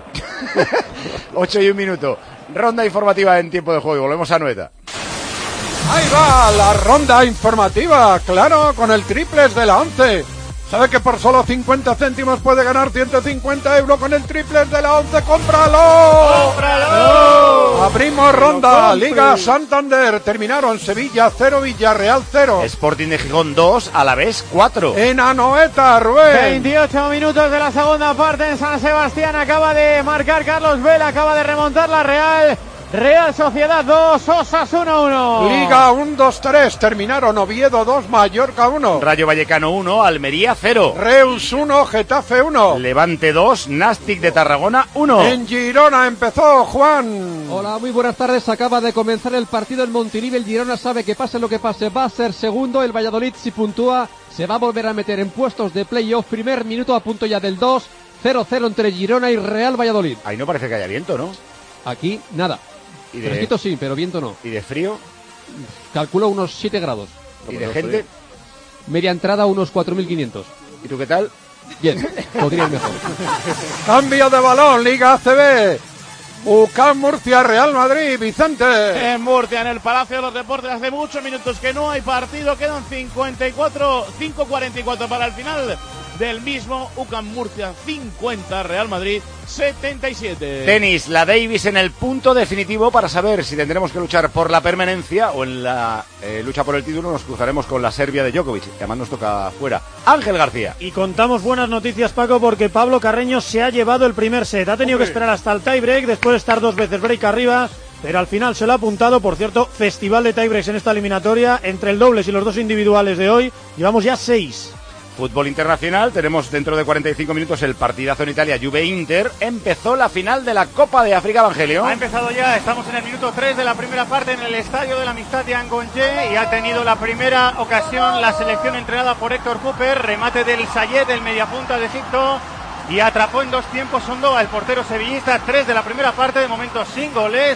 8 y 1 minuto. Ronda informativa en tiempo de juego. Y volvemos a Anoeta. Ahí va la ronda informativa, claro, con el triples de la 11. ¿Sabe que por solo 50 céntimos puede ganar 150 euros con el triples de la 11? ¡Cómpralo! ¡Cómpralo! Abrimos ronda, Liga Santander. Terminaron Sevilla 0, Villarreal 0. Sporting de Gijón 2, Alavés 4. En Anoeta, Rubén. 28 minutos de la segunda parte en San Sebastián. Acaba de marcar Carlos Vela, acaba de remontar la Real. Real Sociedad 2, Osasuna 1. Liga 1-2-3, terminaron Oviedo 2, Mallorca 1. Rayo Vallecano 1, Almería 0. Reus 1, Getafe 1. Levante 2, Nàstic de Tarragona 1. En Girona empezó Juan. Hola, muy buenas tardes. Acaba de comenzar el partido en Montilivi. El Girona sabe que pase lo que pase, va a ser segundo. El Valladolid, si puntúa, se va a volver a meter en puestos de playoff. Primer minuto a punto ya del 2. 0-0 entre Girona y Real Valladolid. Ahí no parece que haya viento, ¿no? Aquí, nada. ¿Y de Fresquito sí, pero viento no. ¿Y de frío? Calculo unos 7 grados. ¿Y de gente? Media entrada unos 4.500. ¿Y tú qué tal? Bien, podría ir mejor. Cambio de balón, Liga ACB. UCAM Murcia, Real Madrid, Vicente. En Murcia, en el Palacio de los Deportes, hace muchos minutos que no hay partido, quedan 5:44 para el final del mismo. UCAM Murcia 50, Real Madrid 77. Tenis, la Davis en el punto definitivo para saber si tendremos que luchar por la permanencia o en la lucha por el título nos cruzaremos con la Serbia de Djokovic, que además nos toca fuera. Ángel García. Y contamos buenas noticias, Paco, porque Pablo Carreño se ha llevado el primer set. Ha tenido que esperar hasta el tiebreak, después de estar 2 veces break arriba, pero al final se lo ha apuntado. Por cierto, festival de tiebreaks en esta eliminatoria. Entre el dobles y los 2 individuales de hoy, llevamos ya 6. Fútbol internacional, tenemos dentro de 45 minutos el partidazo en Italia, Juve-Inter. Empezó la final de la Copa de África, Evangelio. Ha empezado ya, estamos en el minuto 3 de la primera parte en el Estadio de la Amistad de Angongé y ha tenido la primera ocasión la selección entrenada por Héctor Cooper, remate del Sayed, el mediapunta de Egipto, y atrapó en 2 tiempos Ondoa, el portero sevillista. 3 de la primera parte, de momento sin goles.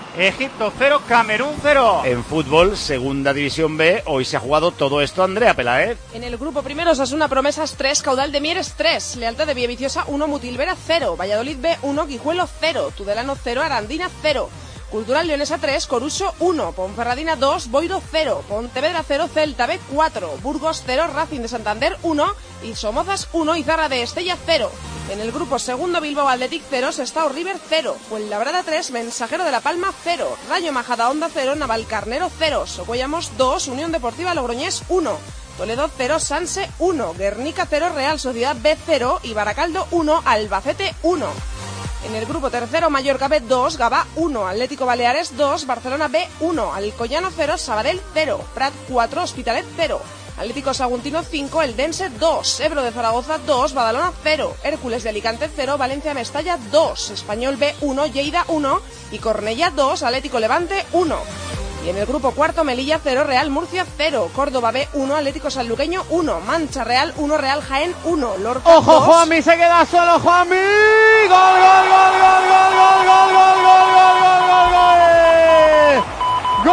Egipto 0, Camerún 0. En fútbol, segunda división B, hoy se ha jugado todo esto, Andrea Pelaez. En el grupo primero, Osasuna Promesas 3, Caudal de Mieres 3, Lealtad de Villaviciosa 1, Mutilvera 0, Valladolid B 1, Guijuelo 0, Tudelano 0, Arandina 0. Cultural Leonesa 3, Coruso 1, Ponferradina 2, Boiro 0, Pontevedra 0, Celta B 4, Burgos 0, Racing de Santander 1 y Somozas 1, Izarra de Estella 0. En el grupo segundo, Bilbao Athletic 0, Sestao River 0, Fuenlabrada 3, Mensajero de la Palma 0, Rayo Majadahonda 0, Navalcarnero 0, Socuellamos 2, Unión Deportiva Logroñés 1, Toledo 0, Sanse 1, Guernica 0, Real Sociedad B 0 y Baracaldo 1, Albacete 1. En el grupo tercero, Mallorca B 2, Gavá 1, Atlético Baleares 2, Barcelona B 1, Alcoyano 0, Sabadell 0, Prat 4, Hospitalet 0, Atlético Saguntino 5, Eldense 2, Ebro de Zaragoza 2, Badalona 0, Hércules de Alicante 0, Valencia Mestalla 2, Español B 1, Lleida 1 y Cornellá 2, Atlético Levante 1. Y en el grupo cuarto, Melilla 0, Real Murcia 0, Córdoba B 1, Atlético Sanluqueño 1, Mancha Real 1, Real Jaén 1, Lorca 2. ¡Ojo, Juanmi! Se queda solo, Juanmi. ¡Gol, gol, gol, gol, gol, gol, gol, gol, gol, gol, gol, gol, gol!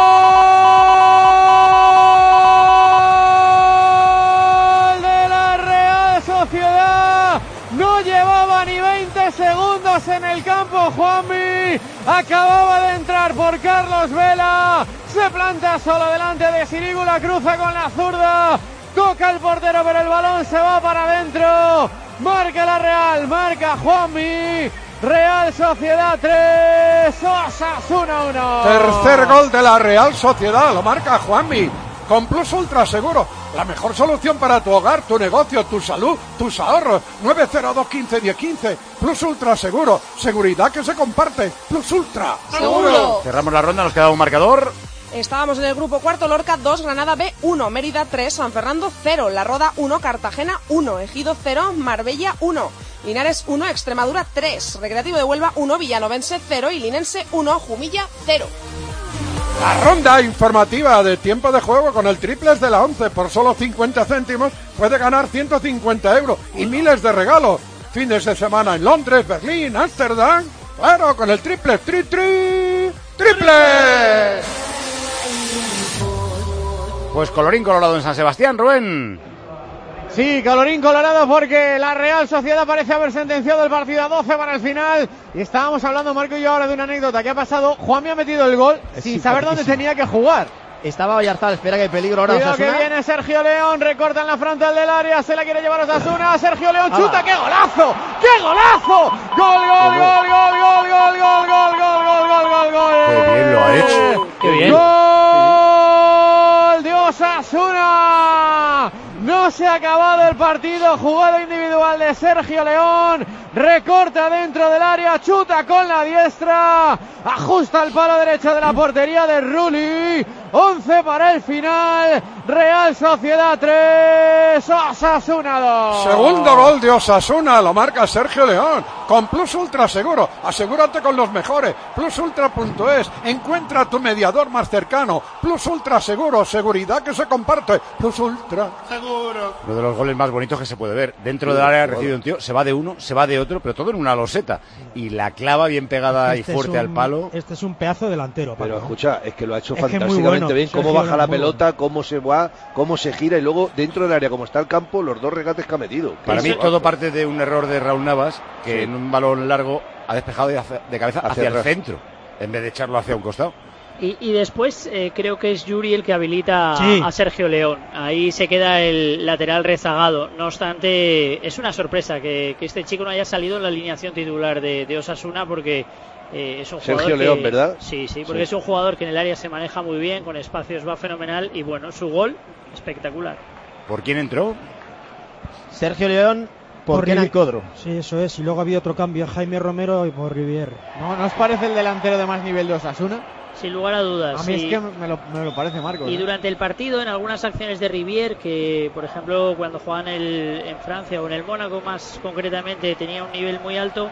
¡Gol de la Real Sociedad! No llevaba ni 20 segundos en el campo, Juanmi. Acababa de entrar por Carlos Vela. Se planta solo delante de Sirígula, cruza con la zurda. Toca el portero, pero el balón se va para adentro. Marca la Real, marca Juanmi. Real Sociedad 3, Osasuna 1. Tercer gol de la Real Sociedad, lo marca Juanmi. Con Plus Ultra Seguro, la mejor solución para tu hogar, tu negocio, tu salud, tus ahorros. 902 15 10 15. Plus Ultra Seguro, seguridad que se comparte. Plus Ultra Seguro. Cerramos la ronda, nos queda un marcador. Estábamos en el grupo cuarto, Lorca 2, Granada B 1, Mérida 3, San Fernando 0, La Roda 1, Cartagena 1, Ejido 0, Marbella 1, Linares 1, Extremadura 3, Recreativo de Huelva 1, Villanovense 0 y Linense 1, Jumilla 0. La ronda informativa de tiempo de juego con el triples de la 11 por solo 50 céntimos puede ganar 150 euros y miles de regalos. Fines de semana en Londres, Berlín, Ámsterdam. Claro, con el triples, triples. Pues colorín colorado en San Sebastián, Rubén. Sí, colorín colorado porque la Real Sociedad parece haber sentenciado el partido a 12 para el final. Y estábamos hablando, Marco y yo, ahora de una anécdota que ha pasado. Juanmi ha metido el gol sin saber dónde tenía que jugar. Estaba Oyarzabal, espera que hay peligro ahora. Cuidado que viene Sergio León, recorta en la frontal del área, se la quiere llevar a Osasuna. Sergio León chuta, ¡qué golazo! ¡Qué golazo! ¡Gol, gol, gol, gol, gol, gol, gol, gol, gol, gol, gol, gol, gol! ¡Qué bien lo ha hecho! ¡Qué bien! ¡Gol de Osasuna! No se ha acabado el partido, jugada individual de Sergio León, recorta dentro del área, chuta con la diestra, ajusta el palo derecho de la portería de Rulli. 11 para el final, Real Sociedad 3, Osasuna 2. Segundo gol de Osasuna, lo marca Sergio León, con Plus Ultra Seguro, asegúrate con los mejores, plusultra.es, encuentra tu mediador más cercano, Plus Ultra Seguro, seguridad que se comparte, Plus Ultra Seguro. Uno de los goles más bonitos que se puede ver, dentro del área recibe un tío, se va de uno, se va de otro, pero todo en una loseta, y la clava bien pegada y fuerte al palo. Este es un pedazo delantero, Paco. Pero escucha, es que lo ha hecho Es que fantásticamente bueno, bien, cómo Sergio baja la muy pelota, cómo se va, cómo se gira y luego dentro del área, como está el campo, los dos regates que ha metido. Para mí todo parte de un error de Raúl Navas, que en un balón largo ha despejado de cabeza hacia el centro, en vez de echarlo hacia un costado. Y después creo que es Yuri el que habilita Sí. a Sergio León. Ahí se queda el lateral rezagado. No obstante, es una sorpresa que este chico no haya salido en la alineación titular de Osasuna porque es un jugador Sergio León, ¿verdad? Sí, porque es un jugador que en el área se maneja muy bien, con espacios va fenomenal y bueno, su gol espectacular. ¿Por quién entró? Sergio León por Kenan Codro. Sí, eso es. Y luego había otro cambio, Jaime Romero y por Rivier. ¿No os parece el delantero de más nivel de Osasuna? Sin lugar a dudas. A mí sí. es que me lo parece, Marcos. Y durante el partido, en algunas acciones de Rivier, que por ejemplo cuando jugaban en Francia o en el Mónaco más concretamente, tenía un nivel muy alto,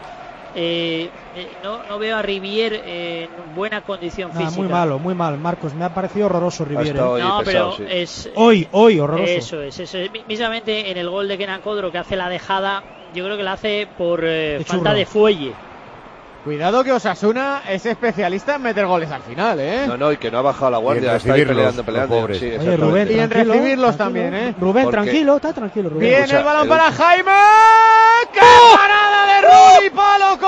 no veo a Rivier en buena condición física. Muy mal, Marcos. Me ha parecido horroroso Rivier. No, pesado, pero sí. es... Hoy, horroroso. Eso es. Mismamente en el gol de Kenan Codro, que hace la dejada, yo creo que la hace por falta de fuelle. Cuidado que Osasuna es especialista en meter goles al final, ¿eh? No, y que no ha bajado la guardia, está ahí peleando. Sí, oye, Rubén, y en recibirlos también, ¿eh? Rubén, está tranquilo, Rubén. Viene el balón para Jaime. ¡Qué parada de Rulli, palo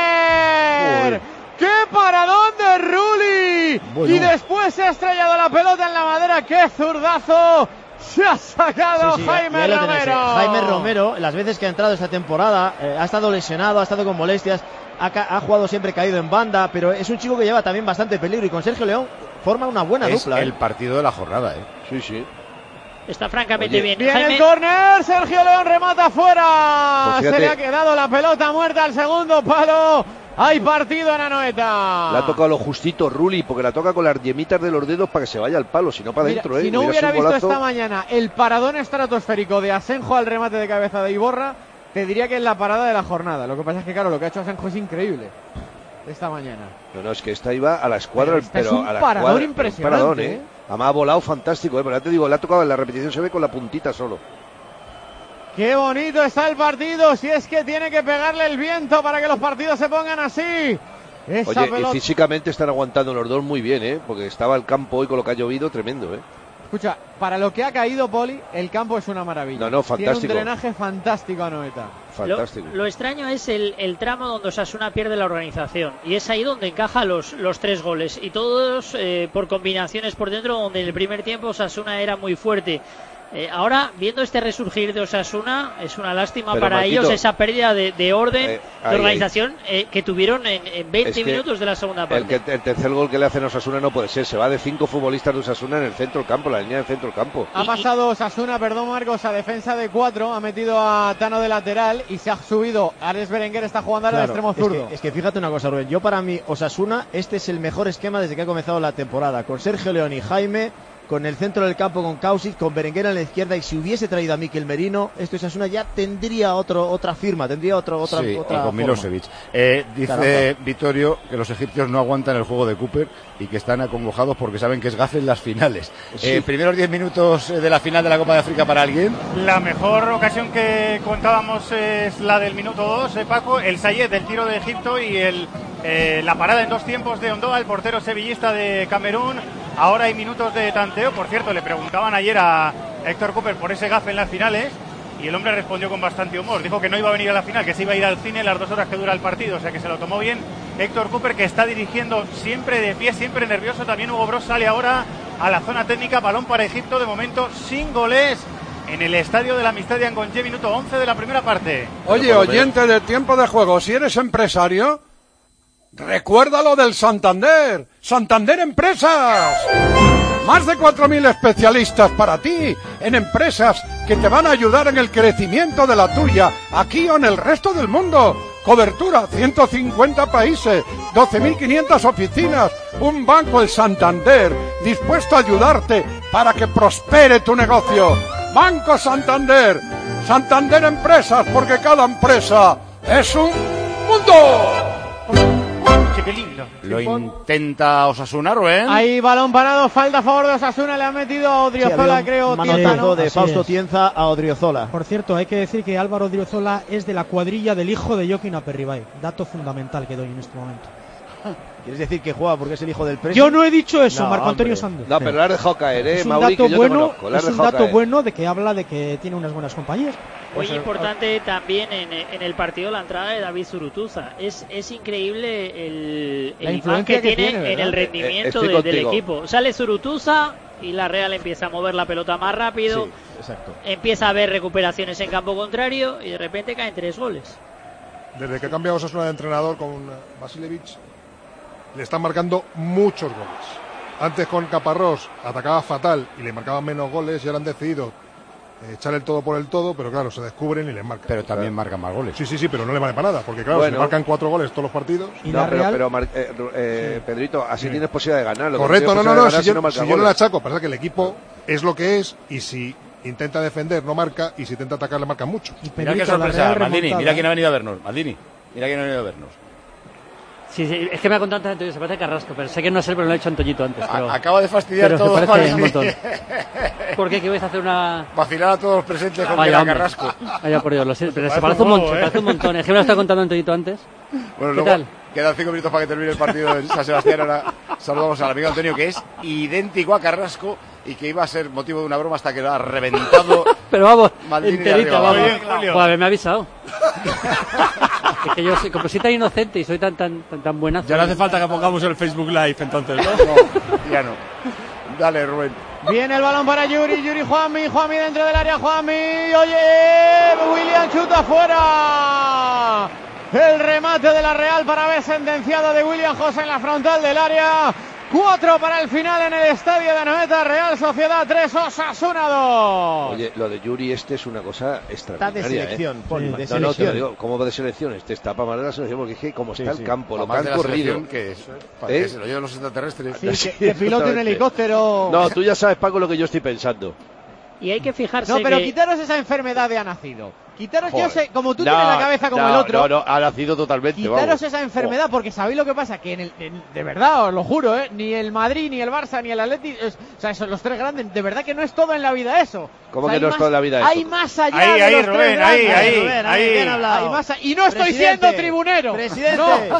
córner! ¡Qué paradón de Rulli! Bueno. Y después se ha estrellado la pelota en la madera. ¡Qué zurdazo! Se ha sacado Jaime Romero. Jaime Romero, las veces que ha entrado esta temporada, ha estado lesionado, ha estado con molestias, ha jugado siempre caído en banda, pero es un chico que lleva también bastante peligro y con Sergio León forma una buena dupla. Es el partido de la jornada, Sí. Está francamente bien. Viene Jaime. el córner, Sergio León remata fuera. Pues Se le ha quedado la pelota muerta al segundo palo. Hay partido en Anoeta. Le ha tocado lo justito Rulli, porque la toca con las yemitas de los dedos para que se vaya al palo, si no para adentro. Si no hubiera visto esta mañana el paradón estratosférico de Asenjo al remate de cabeza de Iborra, te diría que es la parada de la jornada. Lo que pasa es que, claro, lo que ha hecho Asenjo es increíble esta mañana. No, es que esta iba a la escuadra, pero es un paradón impresionante. Un paradón, Además ha volado fantástico, pero ya te digo, le ha tocado en la repetición, se ve con la puntita solo. Qué bonito está el partido, si es que tiene que pegarle el viento para que los partidos se pongan así. Y físicamente están aguantando los dos muy bien, porque estaba el campo hoy con lo que ha llovido tremendo, Escucha, para lo que ha caído Poli, el campo es una maravilla. No, fantástico. Tiene un drenaje fantástico Anoeta. Fantástico. Lo extraño es el tramo donde Osasuna pierde la organización. Y es ahí donde encaja los 3 goles. Y todos por combinaciones por dentro, donde en el primer tiempo Osasuna era muy fuerte. Ahora, viendo este resurgir de Osasuna, es una lástima para Marquito, ellos esa pérdida de orden, de organización que tuvieron en 20 minutos de la segunda parte. El tercer gol que le hacen a Osasuna no puede ser, se va de 5 futbolistas de Osasuna en el centro del campo, la línea del centro del campo. Ha pasado Osasuna, Marcos, a defensa de 4, ha metido a Tano de lateral y se ha subido. Ares Berenguer está jugando al extremo zurdo. Es que fíjate una cosa, Rubén, para mí Osasuna, este es el mejor esquema desde que ha comenzado la temporada, con Sergio León y Jaime, con el centro del campo con Kausic, con Berenguer en la izquierda, y si hubiese traído a Mikel Merino, esto Osasuna ya tendría otra firma, tendría otra y con forma. Milosevic. Dice Vittorio que los egipcios no aguantan el juego de Cooper y que están acongojados porque saben que es gafe en las finales. Primeros 10 minutos de la final de la Copa de África para alguien. La mejor ocasión que contábamos es la del minuto 2, Paco, el Sayed del tiro de Egipto y la parada en 2 tiempos de Ondoa, el portero sevillista de Camerún. Ahora hay minutos de tanteo. Por cierto, le preguntaban ayer a Héctor Cooper por ese gafe en las finales y el hombre respondió con bastante humor. Dijo que no iba a venir a la final, que se iba a ir al cine las 2 horas que dura el partido, o sea que se lo tomó bien Héctor Cooper, que está dirigiendo siempre de pie, siempre nervioso. También Hugo Bros sale ahora a la zona técnica, balón para Egipto, de momento sin goles en el estadio de la Amistad de Angonye, minuto 11 de la primera parte. Oye, oyente de Tiempo de Juego, si eres empresario, recuerda lo del Santander. Santander Empresas. Más de 4.000 especialistas para ti en empresas que te van a ayudar en el crecimiento de la tuya, aquí o en el resto del mundo. Cobertura, 150 países, 12.500 oficinas, un banco, el Santander, dispuesto a ayudarte para que prospere tu negocio. Banco Santander. Santander Empresas, porque cada empresa es un mundo. Qué lindo. Lo intenta Osasuna, Rubén. Hay balón parado, falta a favor de Osasuna, le ha metido a Odriozola, creo. Manotazo de Fausto Tienza a Odriozola. Por cierto, hay que decir que Álvaro Odriozola es de la cuadrilla del hijo de Joaquín Aperribay. Dato fundamental que doy en este momento. ¿Quieres decir que juega porque es el hijo del presidente? Yo no he dicho eso, Marco Antonio Santos. No, pero lo has dejado caer, Es un Mauri, dato que yo bueno, te conozco. es un dato bueno de que habla de que tiene unas buenas compañías. Muy importante también en el partido la entrada de David Zurutuza. Es increíble el imán que tiene en el rendimiento del equipo. Sale Zurutuza y la Real empieza a mover la pelota más rápido. Sí, exacto. Empieza a haber recuperaciones en campo contrario y de repente caen 3 goles. Desde que ha cambiado Osasuna de entrenador con Vasilevich, le están marcando muchos goles. Antes con Caparrós atacaba fatal y le marcaban menos goles y ahora han decidido echar el todo por el todo, pero claro, se descubren y les marcan. Pero también marcan más goles. Sí, pero no le vale para nada, porque claro, si marcan 4 goles todos los partidos. ¿Y la Real? Pedrito, así tienes posibilidad de ganar. Correcto, si yo no le achaco, pasa que el equipo es lo que es y si intenta defender no marca y si intenta atacar le marcan mucho. Mira qué sorpresa, Maldini, mira quién ha venido a vernos. Maldini, mira quién ha venido a vernos. Sí, es que me ha contado antes, se parece Carrasco, pero sé que no es él, pero lo ha hecho Antoñito antes. Pero, acaba de fastidiar todo. Se parece un montón. ¿Por qué? ¿Que vais a hacer una...? Vacilar a todos los presentes con Carrasco. Vaya por Dios, lo sé, pero se parece un montón, se parece un montón. Es que me lo está contando Antoñito antes. Bueno, ¿Qué tal? Quedan 5 minutos para que termine el partido en San Sebastián. Ahora saludamos al amigo Antonio, que es idéntico a Carrasco y que iba a ser motivo de una broma hasta que lo ha reventado. Pero vamos, Maldini enterita, de arriba. vamos. Pues haberme avisado. Es que yo soy, como soy tan inocente y soy tan buenazo. Ya no hace falta que pongamos el Facebook Live, entonces. No, ya no. Dale, Rubén. Viene el balón para Yuri, Juanmi dentro del área, Juanmi, oye, William chuta fuera. El remate de la Real para haber sentenciado de William José en la frontal del área. 4 para el final en el estadio de Anoeta. Real Sociedad 3, Osasuna 2. Oye, lo de Yuri es una cosa extraordinaria. Está de selección, Poli, de selección. No, te lo digo, ¿cómo va de selección? Está para más de la selección, porque es que como está el campo, lo que han corrido. Para que se lo lleven los extraterrestres. Sí, que pilote un helicóptero. No, tú ya sabes, Paco, lo que yo estoy pensando. Y hay que fijarse. No, pero que... quitaros esa enfermedad de ha nacido. Quitaros, yo sé, como tú tienes la cabeza como el otro. No, ha nacido totalmente. Quitaros esa enfermedad, porque sabéis lo que pasa, que de verdad, os lo juro, ni el Madrid, ni el Barça, ni el Atleti, o sea, son los tres grandes, de verdad que no es todo en la vida eso. ¿Cómo que no es todo en la vida eso? Hay más allá de los Rubén, tres ahí, bien hablado. Hay más y no estoy siendo tribunero. Presidente,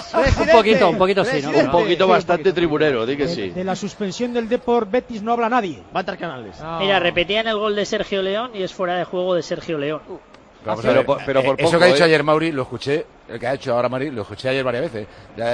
Un poquito sí, ¿no? Un poquito bastante tribunero, di que sí. De la suspensión del Depor Betis no habla nadie. Va a entrar Canales. Mira, repetían el gol de Sergio León y es fuera de juego de Sergio León. Pero por poco, eso que ha dicho ayer Mauri, lo escuché, el que ha hecho ahora Mauri, lo escuché ayer varias veces.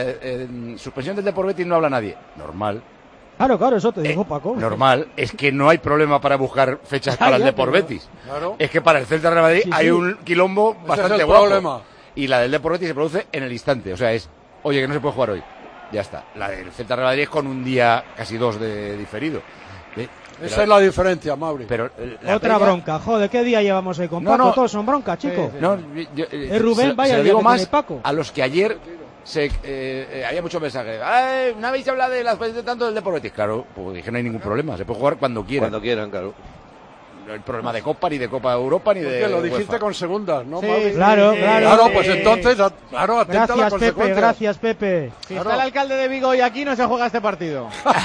En suspensión del Depor Betis no habla nadie. Normal. Claro, eso te dijo Paco. Normal, es que no hay problema para buscar fechas para el Depor Betis. Claro. Es que para el Celta Real Madrid hay un quilombo bastante guapo. Problema. Y la del Depor Betis se produce en el instante. O sea, oye, que no se puede jugar hoy. Ya está. La del Celta Real Madrid es con un día, casi 2 de diferido. Esa es la diferencia, Mauri. Pero otra bronca, joder, ¿qué día llevamos hoy con Paco? Todos son broncas, chicos. Es Rubén, vaya, se lo digo más Paco. A los que ayer había muchos mensajes. No habéis hablado de las veces tanto del Depor Betis. Claro, pues dije, no hay ningún problema, se puede jugar cuando quieran. Cuando quieran, claro. No hay problema de Copa, ni de Copa Europa, ni de lo dijiste con segundas, ¿no, sí, Mauri? Claro, pues entonces, atenta a la consecuencia. Gracias, Pepe. Si está el alcalde de Vigo hoy aquí, no se juega este partido.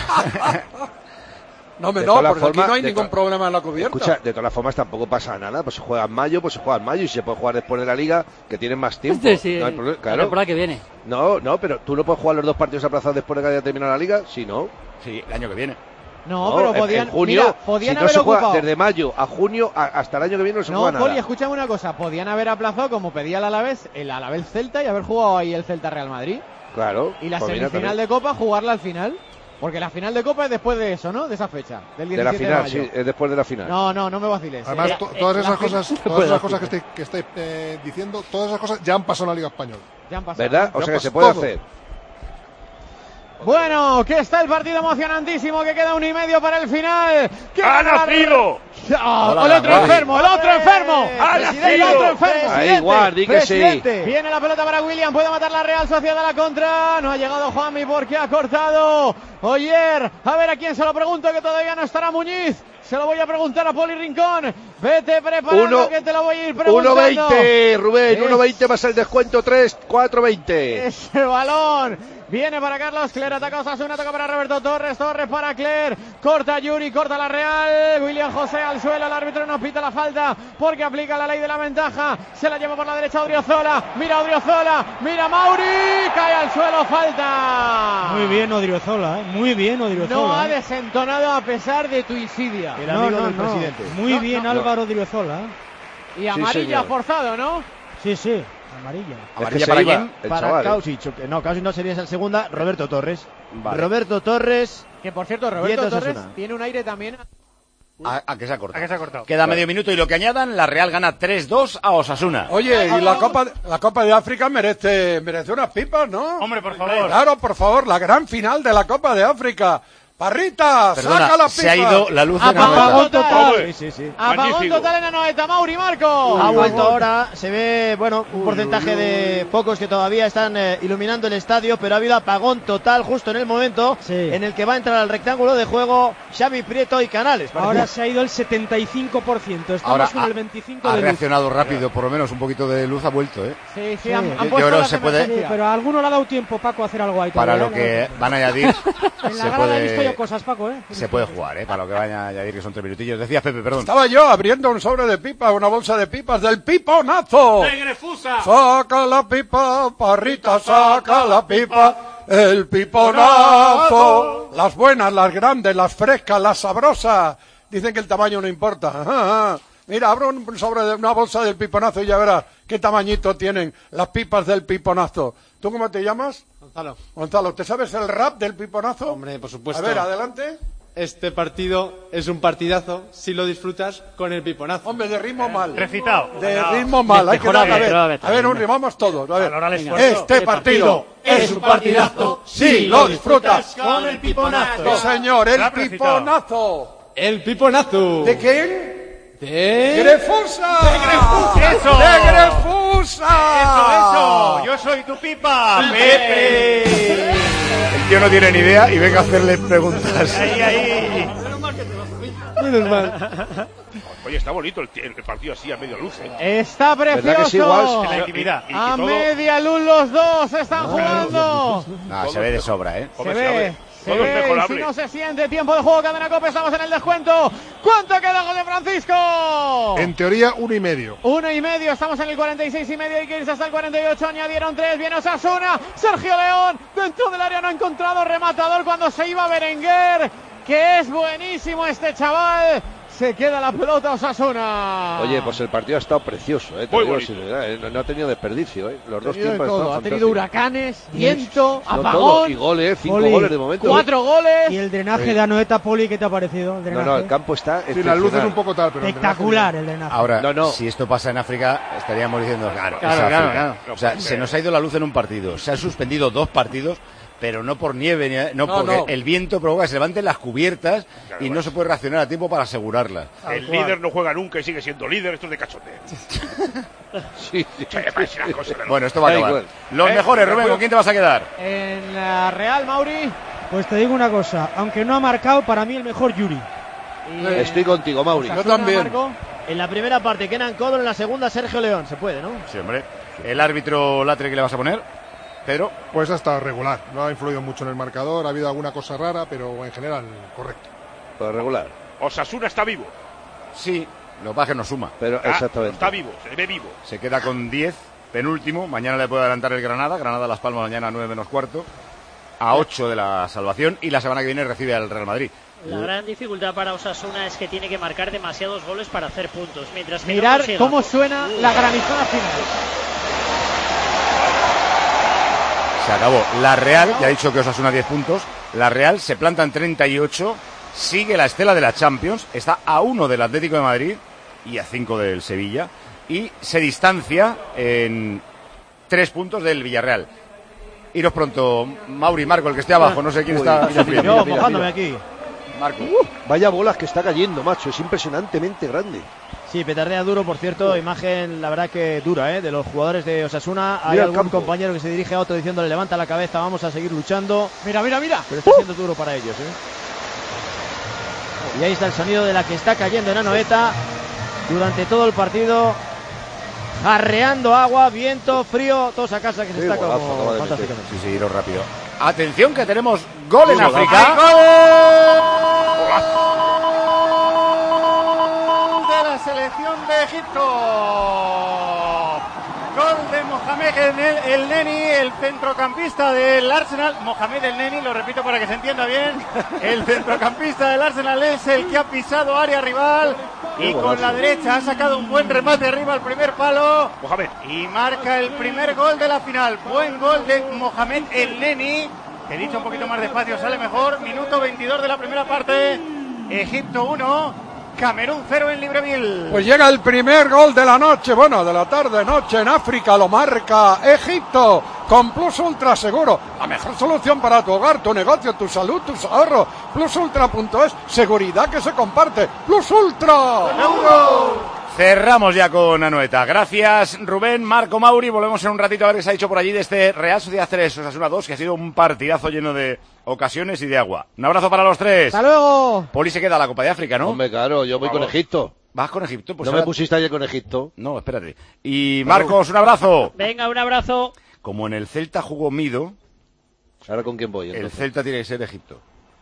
No, porque aquí no hay ningún problema en la cubierta. Escucha, de todas formas tampoco pasa nada. Pues se juega en mayo, y se puede jugar después de la Liga, que tienen más tiempo. Sí, no hay problema, claro. La temporada que viene. No, pero tú no puedes jugar los 2 partidos aplazados después de que haya terminado la Liga, ¿sí, no? Sí, el año que viene. No, pero podían, en junio, mira, podían si haber no se juega ocupado. Desde mayo a junio hasta el año que viene no se juega nada. No, Poli, escúchame una cosa, podían haber aplazado como pedía el Alavés Celta y haber jugado ahí el Celta Real Madrid. Claro. Y la semifinal de Copa jugarla al final. Porque la final de Copa es después de eso, ¿no? De esa fecha, del 17 de la final, de mayo. sí, es después de la final. No me vaciles. Además, todas esas cosas que estáis diciendo, todas esas cosas ya han pasado en la Liga Española. Ya han pasado. ¿Verdad? O sea que se puede hacer. Bueno, que está el partido emocionantísimo, que queda 1 y medio para el final. ¡Ha nacido! El otro enfermo. ¡Ha nacido! Ahí, igual, di que sí. Viene la pelota para William, puede matar la Real Sociedad a la contra. No ha llegado Juanmi porque ha cortado Oyer. A ver a quién se lo pregunto, que todavía no estará Muñiz. Se lo voy a preguntar a Poli Rincón. Vete preparando que te lo voy a ir preguntando. 1.20, Rubén, 1.20 más el descuento 3, 4.20. Ese balón viene para Carlos Cler, ataca Osasuna, toca para Roberto Torres para Cler, corta Yuri, corta la Real, William José al suelo, el árbitro no pita la falta porque aplica la ley de la ventaja, se la lleva por la derecha Odriozola, mira Mauri, cae al suelo, falta. Muy bien Odriozola, muy bien Odriozola. No ha desentonado a pesar de tu insidia. El amigo del presidente. Muy bien Álvaro Odriozola. Y amarilla forzado, ¿no? Sí. Amarilla. ¿Amarilla para quién? Para Kausic. No, Kausic no sería esa segunda. Roberto Torres. Vale. Roberto Torres. Que por cierto, Roberto Torres tiene un aire también. ¿A qué se ha cortado? Queda medio minuto y lo que añadan, la Real gana 3-2 a Osasuna. Oye, y la Copa de África merece unas pipas, ¿no? Hombre, por favor. Claro, por favor, la gran final de la Copa de África. ¡Parrita! Perdona, ¡saca la pipa! se ha ido la luz en Apagón total. Sí. Apagón total en Anoeta. Mauri, Marco. Ha vuelto ahora. Se ve, un porcentaje de focos que todavía están iluminando el estadio, pero ha habido apagón total justo en el momento en el que va a entrar al rectángulo de juego Xavi Prieto y Canales. Ahora se ha ido el 75%. Estamos con el 25% de ha luz. reaccionado rápido, por lo menos un poquito de luz ha vuelto, Sí, han puesto yo creo la se puede. Pero a alguno le ha dado tiempo, Paco, a hacer algo ahí. Para lo que van a añadir, en la gala he visto traído cosas, Paco, ¿eh? Se puede jugar, para lo que vaya a añadir, que son 3 minutillos. Decía Pepe, perdón. Estaba yo abriendo un sobre de pipas, una bolsa de pipas del piponazo. ¡Negrefusa! Saca la pipa, parrita, saca la pipa, el piponazo. Las buenas, las grandes, las frescas, las sabrosas. Dicen que el tamaño no importa. Ajá. Mira, abro un sobre de una bolsa del piponazo y ya verás qué tamañito tienen las pipas del piponazo. ¿Tú cómo te llamas? Gonzalo. Gonzalo, ¿te sabes el rap del piponazo? Hombre, por supuesto. A ver, adelante. Este partido es un partidazo si lo disfrutas con el piponazo. Hombre, de ritmo mal. Recitado. De ritmo mal. Hay que dar, a ver, un rimamos todos. A ver. Este partido es un partidazo si lo disfrutas con el piponazo. Sí, señor, el piponazo. El piponazo. ¿De quién? ¡De Grefusa! ¡Eso! ¡De Grefusa! ¡Eso! ¡Yo soy tu pipa! ¡Pepe! El tío no tiene ni idea y venga a hacerle preguntas. Ahí. Menos mal. Oye, está bonito el partido así a medio luz, ¿eh? Está precioso. En la intimidad. A media luz los dos están jugando. No, se ve de sobra, ¿eh? Se ve. Si no se siente tiempo de juego, Cadena Cope, estamos en el descuento. ¿Cuánto queda, José Francisco? En teoría, 1,5. 1,5, estamos en el 46,5, hay que irse hasta el 48, añadieron 3, viene Osasuna, Sergio León, dentro del área no ha encontrado rematador cuando se iba Berenguer, que es buenísimo este chaval. Se queda la pelota Osasuna. Oye, pues el partido ha estado precioso, Muy bonito. No ha tenido desperdicio, Los dos tiempos han estado ha tenido huracanes, viento, no, apagón. Todo. Y goles, 5 goles de momento. 4 goles. Y el drenaje de Anoeta, Poli, ¿qué te ha parecido? El campo está Sí, las luces un poco tal, pero espectacular el drenaje. Ahora, si esto pasa en África, estaríamos diciendo, claro. O sea, se nos ha ido la luz en un partido, se han suspendido 2 partidos, pero no por nieve, porque el viento provoca que se levanten las cubiertas y no se puede reaccionar a tiempo para asegurarlas. El líder no juega nunca y sigue siendo líder, esto es de cachondeo. Bueno, esto va a acabar. Los mejores, Rubén, ¿con quién te vas a quedar? En la Real, Mauri. Pues te digo una cosa, aunque no ha marcado, para mí el mejor Yuri. Estoy contigo, Mauri. Yo también. En la primera parte, Kenan Codro, en la segunda, Sergio León. Se puede, ¿no? Sí, hombre. ¿El árbitro Latre que le vas a poner? Pedro. Pues ha estado regular, no ha influido mucho en el marcador, ha habido alguna cosa rara, pero en general correcto. Pues regular. Osasuna está vivo. Sí, lo que pasa es que no suma. Pero exactamente. Está vivo, se ve vivo. Se queda con 10, penúltimo. Mañana le puede adelantar el Granada. Granada Las Palmas mañana a 9 menos cuarto. A 8 de la salvación. Y la semana que viene recibe al Real Madrid. La gran dificultad para Osasuna es que tiene que marcar demasiados goles para hacer puntos. Mientras que mirar no cómo suena la granizada final. Se acabó. La Real, ya ha dicho que Osasuna 10 puntos. La Real se planta en 38. Sigue la estela de la Champions. Está a 1 del Atlético de Madrid y a 5 del Sevilla. Y se distancia en 3 puntos del Villarreal. Iros pronto, Mauri, Marco, el que esté abajo. No sé quién está. Yo mojándome aquí. Marco. Vaya bolas que está cayendo, macho. Es impresionantemente grande. Sí, petardea duro, por cierto, imagen la verdad que dura, de los jugadores de Osasuna. Hay Mira algún compañero que se dirige a otro diciéndole levanta la cabeza, vamos a seguir luchando. Mira. Pero está siendo duro para ellos, Y ahí está el sonido de la que está cayendo en Anoeta durante todo el partido. Jarreando agua, viento, frío, todos a casa que se está como fantásticamente. Sí, iros rápido. Atención que tenemos gol en África. De la selección de Egipto. Gol de Mohamed el Neni, el centrocampista del Arsenal. Mohamed el Neni, lo repito para que se entienda bien. El centrocampista del Arsenal es el que ha pisado área rival y con la derecha ha sacado un buen remate arriba al primer palo. Mohamed. Y marca el primer gol de la final. Buen gol de Mohamed el Neni. He dicho un poquito más despacio, sale mejor. Minuto 22 de la primera parte. Egipto 1. Camerún 0 en Libreville. Pues llega el primer gol de la noche, de la tarde-noche en África, lo marca Egipto, con Plus Ultra Seguro, la mejor solución para tu hogar, tu negocio, tu salud, tus ahorros. PlusUltra.es, seguridad que se comparte. ¡Plus Ultra! Cerramos ya con Anoeta. Gracias, Rubén, Marco, Mauri. Volvemos en un ratito a ver qué se ha dicho por allí de este Real Sociedad 3, Osasuna 2, que ha sido un partidazo lleno de ocasiones y de agua. Un abrazo para los tres. ¡Hasta luego! Poli se queda a la Copa de África, ¿no? Hombre, claro, yo voy con Egipto. ¿Vas con Egipto? Pues ¿No me pusiste ayer con Egipto? No, espérate. Y Marcos, un abrazo. Venga, un abrazo. Como en el Celta jugó Mido. ¿Ahora con quién voy? El Celta tiene que ser Egipto.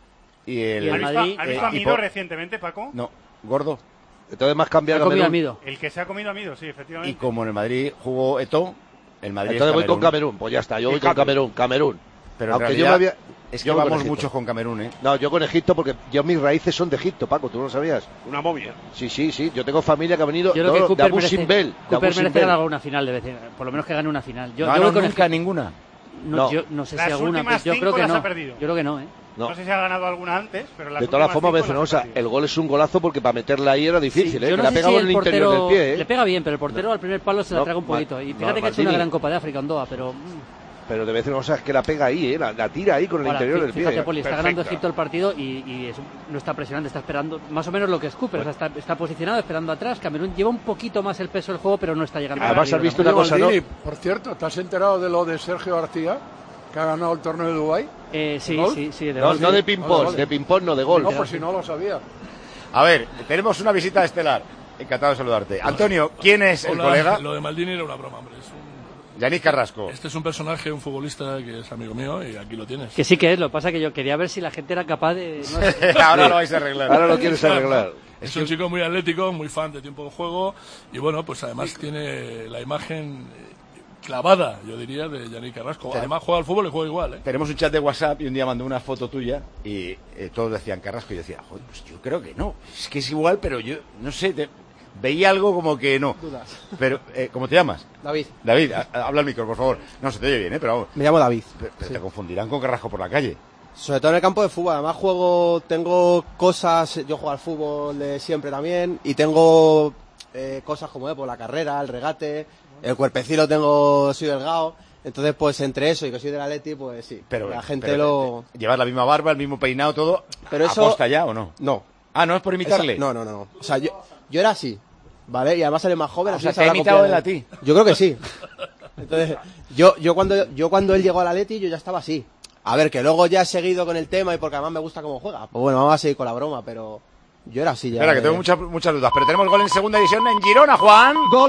y el Madrid. ¿Has visto a Mido y recientemente, Paco? No, Gordo. Entonces más cambiar a Mido. El que se ha comido a Mido, sí, efectivamente. Y como en el Madrid jugó Eto'o, el Madrid entonces voy con Camerún, pues ya está, yo voy con Camerún. Pero aunque en realidad, es que vamos muchos con Camerún, ¿eh? No, yo con Egipto porque mis raíces son de Egipto, Paco, ¿tú no lo sabías? Una momia. Sí, yo tengo familia que ha venido yo creo que de Cooper Abu Simbel. Cooper merece ganar alguna final de vez, por lo menos que gane una final. Yo no, nunca ninguna. No, yo no sé si alguna, pero yo creo que no. Yo creo que no, ¿eh? No sé si ha ganado alguna antes, pero las de todas formas, Becerrosa, el gol es un golazo porque para meterla ahí era difícil, sí, ¿eh? No la pega si en el interior del pie, ¿eh? Le pega bien, pero el portero al primer palo se la traga un poquito. Y fíjate que ha hecho una gran Copa de África, Ondoa, pero... Pero de Becerrosa es que la pega ahí, ¿eh? La tira ahí con el interior del pie. Fíjate, Poli, está ganando Egipto el partido y no está presionando, está esperando más o menos lo que es Cooper. Bueno. O sea, está posicionado, esperando atrás. Camerún lleva un poquito más el peso del juego, pero no está llegando. Además, has visto una cosa, ¿no? Por cierto, ¿te has enterado de lo de Sergio García? Que ha ganado el torneo de Dubái. Sí, de gol. No de ping-pong, no de gol. No, por si no lo sabía. A ver, tenemos una visita estelar. Encantado de saludarte. Antonio, ¿quién es el colega? Lo de Maldini era una broma, hombre. Yannick Carrasco. Este es un personaje, un futbolista que es amigo mío y aquí lo tienes. Que sí que es, lo que pasa que yo quería ver si la gente era capaz de... Ahora lo vais a arreglar. Ahora lo quieres arreglar. Es un chico muy atlético, muy fan de tiempo de juego y bueno, pues además tiene la imagen clavada, yo diría, de Yannick Carrasco. Además juega al fútbol y juega igual, ¿eh? Tenemos un chat de WhatsApp y un día mandó una foto tuya y todos decían Carrasco y yo decía, joder, pues yo creo que no. Es que es igual, pero yo no sé, veía algo como que no. Dudas. Pero, ¿cómo te llamas? David. David, habla al micro, por favor. No, se te oye bien, ¿eh? Pero vamos. Me llamo David. Pero te confundirán con Carrasco por la calle. Sobre todo en el campo de fútbol. Además tengo cosas, yo juego al fútbol de siempre también y tengo cosas como por la carrera, el regate, el cuerpecito soy delgado. Entonces, pues entre eso y que soy del Atleti, pues sí. Pero la gente lo... ¿Llevas la misma barba, el mismo peinado, todo? Pero eso... ¿Aposta ya o no? No. Ah, ¿no es por imitarle? No. O sea, yo era así, ¿vale? Y además sale más joven. O sea, ¿te ha imitado él a ti? Yo creo que sí. Entonces, yo cuando él llegó al Atleti, yo ya estaba así. A ver, que luego ya he seguido con el tema y porque además me gusta cómo juega. Pues bueno, vamos a seguir con la broma, pero... Yo era así ya. Espera, que tengo muchas dudas. Pero tenemos gol en segunda división en Girona, Juan. Gol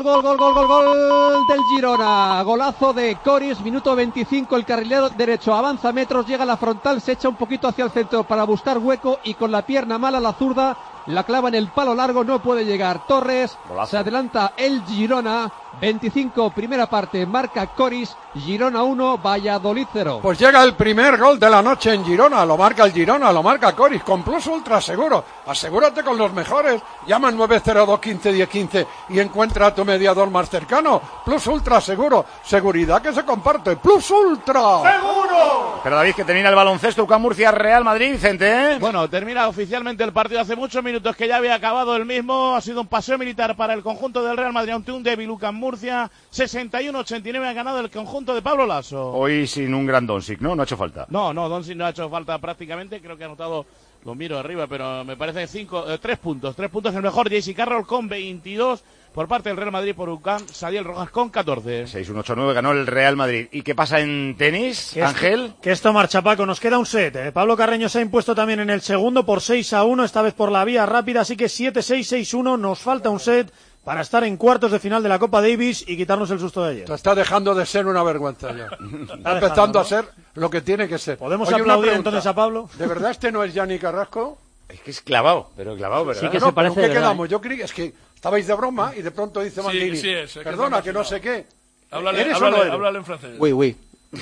del Girona. Golazo de Coris, minuto 25. El carrilero derecho avanza metros, llega a la frontal, se echa un poquito hacia el centro para buscar hueco y con la pierna mala la zurda la clava en el palo largo, no puede llegar. Torres, golazo. Se adelanta el Girona. 25, primera parte, marca Coris, Girona 1, Valladolid 0. Pues llega el primer gol de la noche en Girona, lo marca el Girona, lo marca Coris, con Plus Ultra Seguro. Asegúrate con los mejores, llama al 902 15 10 15 y encuentra a tu mediador más cercano. Plus Ultra Seguro, seguridad que se comparte, Plus Ultra. ¡Seguro! Pero David, que termina el baloncesto, UCAM Murcia, Real Madrid, Vicente, ¿eh? Bueno, termina oficialmente el partido hace muchos minutos que ya había acabado el mismo. Ha sido un paseo militar para el conjunto del Real Madrid ante un débil UCAM Murcia. 61-89 ha ganado el conjunto de Pablo Lasso. Hoy sin un gran Doncic, ¿no? No ha hecho falta. No, Doncic no ha hecho falta prácticamente. Creo que ha anotado, lo miro arriba, pero me parece 3 puntos. 3 puntos el mejor. JC Carroll con 22 por parte del Real Madrid por UCAM. Sadiel Rojas con 14. 6-1-8-9 ganó el Real Madrid. ¿Y qué pasa en tenis, Ángel? Que esto marcha, Paco. Nos queda un set. Pablo Carreño se ha impuesto también en el segundo por 6-1, esta vez por la vía rápida. Así que 7-6, 6-1. Nos falta un set para estar en cuartos de final de la Copa Davis y quitarnos el susto de ayer. Te está dejando de ser una vergüenza ya. Está empezando a ser lo que tiene que ser. ¿Podemos aplaudir entonces a Pablo? ¿De verdad este no es Yannick Carrasco? Es que es clavado, ¿verdad? Sí que se parece, ¿qué quedamos? Yo creí, es que estabais de broma y de pronto dice Maldini, sí, perdona, que no sé qué. Háblale en francés. Oui.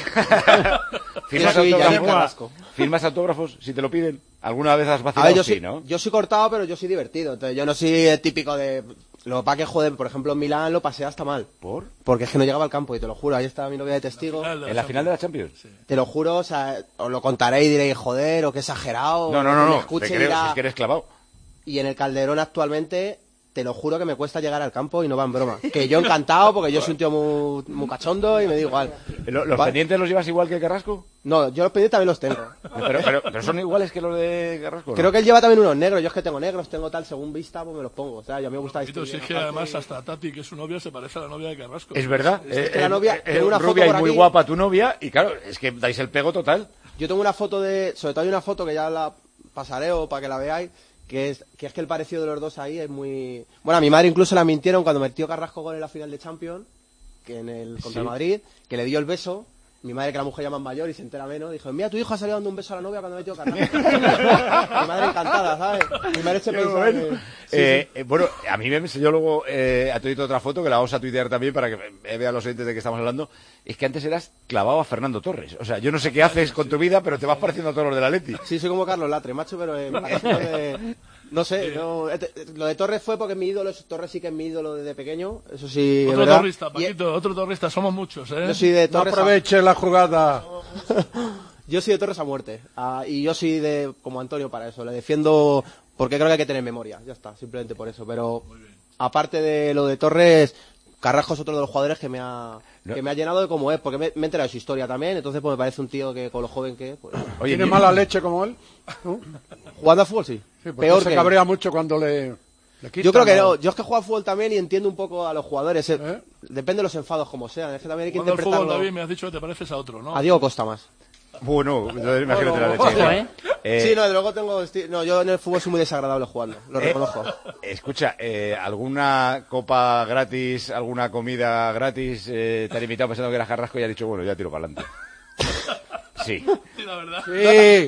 ¿Firmas autógrafos si te lo piden? ¿Alguna vez has vacilado? ¿No? Yo soy cortado, pero yo soy divertido. Entonces yo no soy el típico de... Lo que pasa que, joder, por ejemplo, en Milán lo pasé hasta mal. ¿Por? Porque es que no llegaba al campo, y te lo juro, ahí estaba mi novia de testigo. ¿En la final de la Champions? Sí. Te lo juro, o sea, os lo contaré y diréis, joder, o qué exagerado. No, te creo, si es que eres clavado. Y en el Calderón actualmente, te lo juro que me cuesta llegar al campo y no va en broma. Que yo encantado, porque yo soy un tío muy cachondo y me da igual. ¿Los pendientes los llevas igual que Carrasco? No, yo los pendientes también los tengo. Pero son iguales que los de Carrasco, ¿no? Creo que él lleva también unos negros. Yo es que tengo negros, tengo tal, según vista, pues me los pongo. O sea, yo me gusta distinguir. Si es que además hasta Tati, que es su novia, se parece a la novia de Carrasco. Es verdad. Es que la novia es una rubia y muy guapa tu novia, y claro, es que dais el pego total. Yo tengo una foto sobre todo hay una foto que ya la pasaré o para que la veáis, que es que el parecido de los dos ahí es muy... Bueno, a mi madre incluso la mintieron cuando metió Carrasco gol en la final de Champions, que contra el Madrid, que le dio el beso, mi madre, que la mujer ya más mayor y se entera menos, dijo, mira, tu hijo ha salido dando un beso a la novia cuando metió Carrasco. Mi madre encantada, ¿sabes? Mi madre se pensaba que... Bueno, a mí me enseñó luego a tuitear otra foto, que la vamos a tuitear también para que vean los oyentes de que estamos hablando. Es que antes eras clavado a Fernando Torres. O sea, yo no sé qué haces con tu vida, pero te vas pareciendo a todos los del Atleti. Sí, soy como Carlos Latre, macho, pero... no sé, no, lo de Torres fue porque mi ídolo, Torres sí que es mi ídolo desde pequeño, eso sí. Otro torrista, Paquito, otro torrista, somos muchos, ¿eh? Yo soy de Torres. No aproveche la jugada. Yo soy de Torres a muerte, y yo soy como Antonio para eso, le defiendo porque creo que hay que tener memoria, ya está, simplemente por eso. Pero aparte de lo de Torres, Carrasco es otro de los jugadores que me ha llenado de cómo es, porque me he enterado de su historia también, entonces pues me parece un tío que con lo joven que es, pues... Oye, ¿tiene mala leche como él? ¿No? Jugando a fútbol, sí. Peor se cabrea mucho cuando le quitan. Yo creo que no. Yo es que juego a fútbol también y entiendo un poco a los jugadores. Depende de los enfados como sean. Es que también hay que interpretarlo. Fútbol, David, me has dicho que te pareces a otro, ¿no? A Diego Costa más. Bueno, imagínate la leche. Sí, no, de luego tengo... No, yo en el fútbol soy muy desagradable jugando, lo reconozco. Escucha, ¿alguna copa gratis, alguna comida gratis te han invitado pensando que eras Carrasco y has dicho, bueno, ya tiro para adelante? Sí. La verdad. Sí.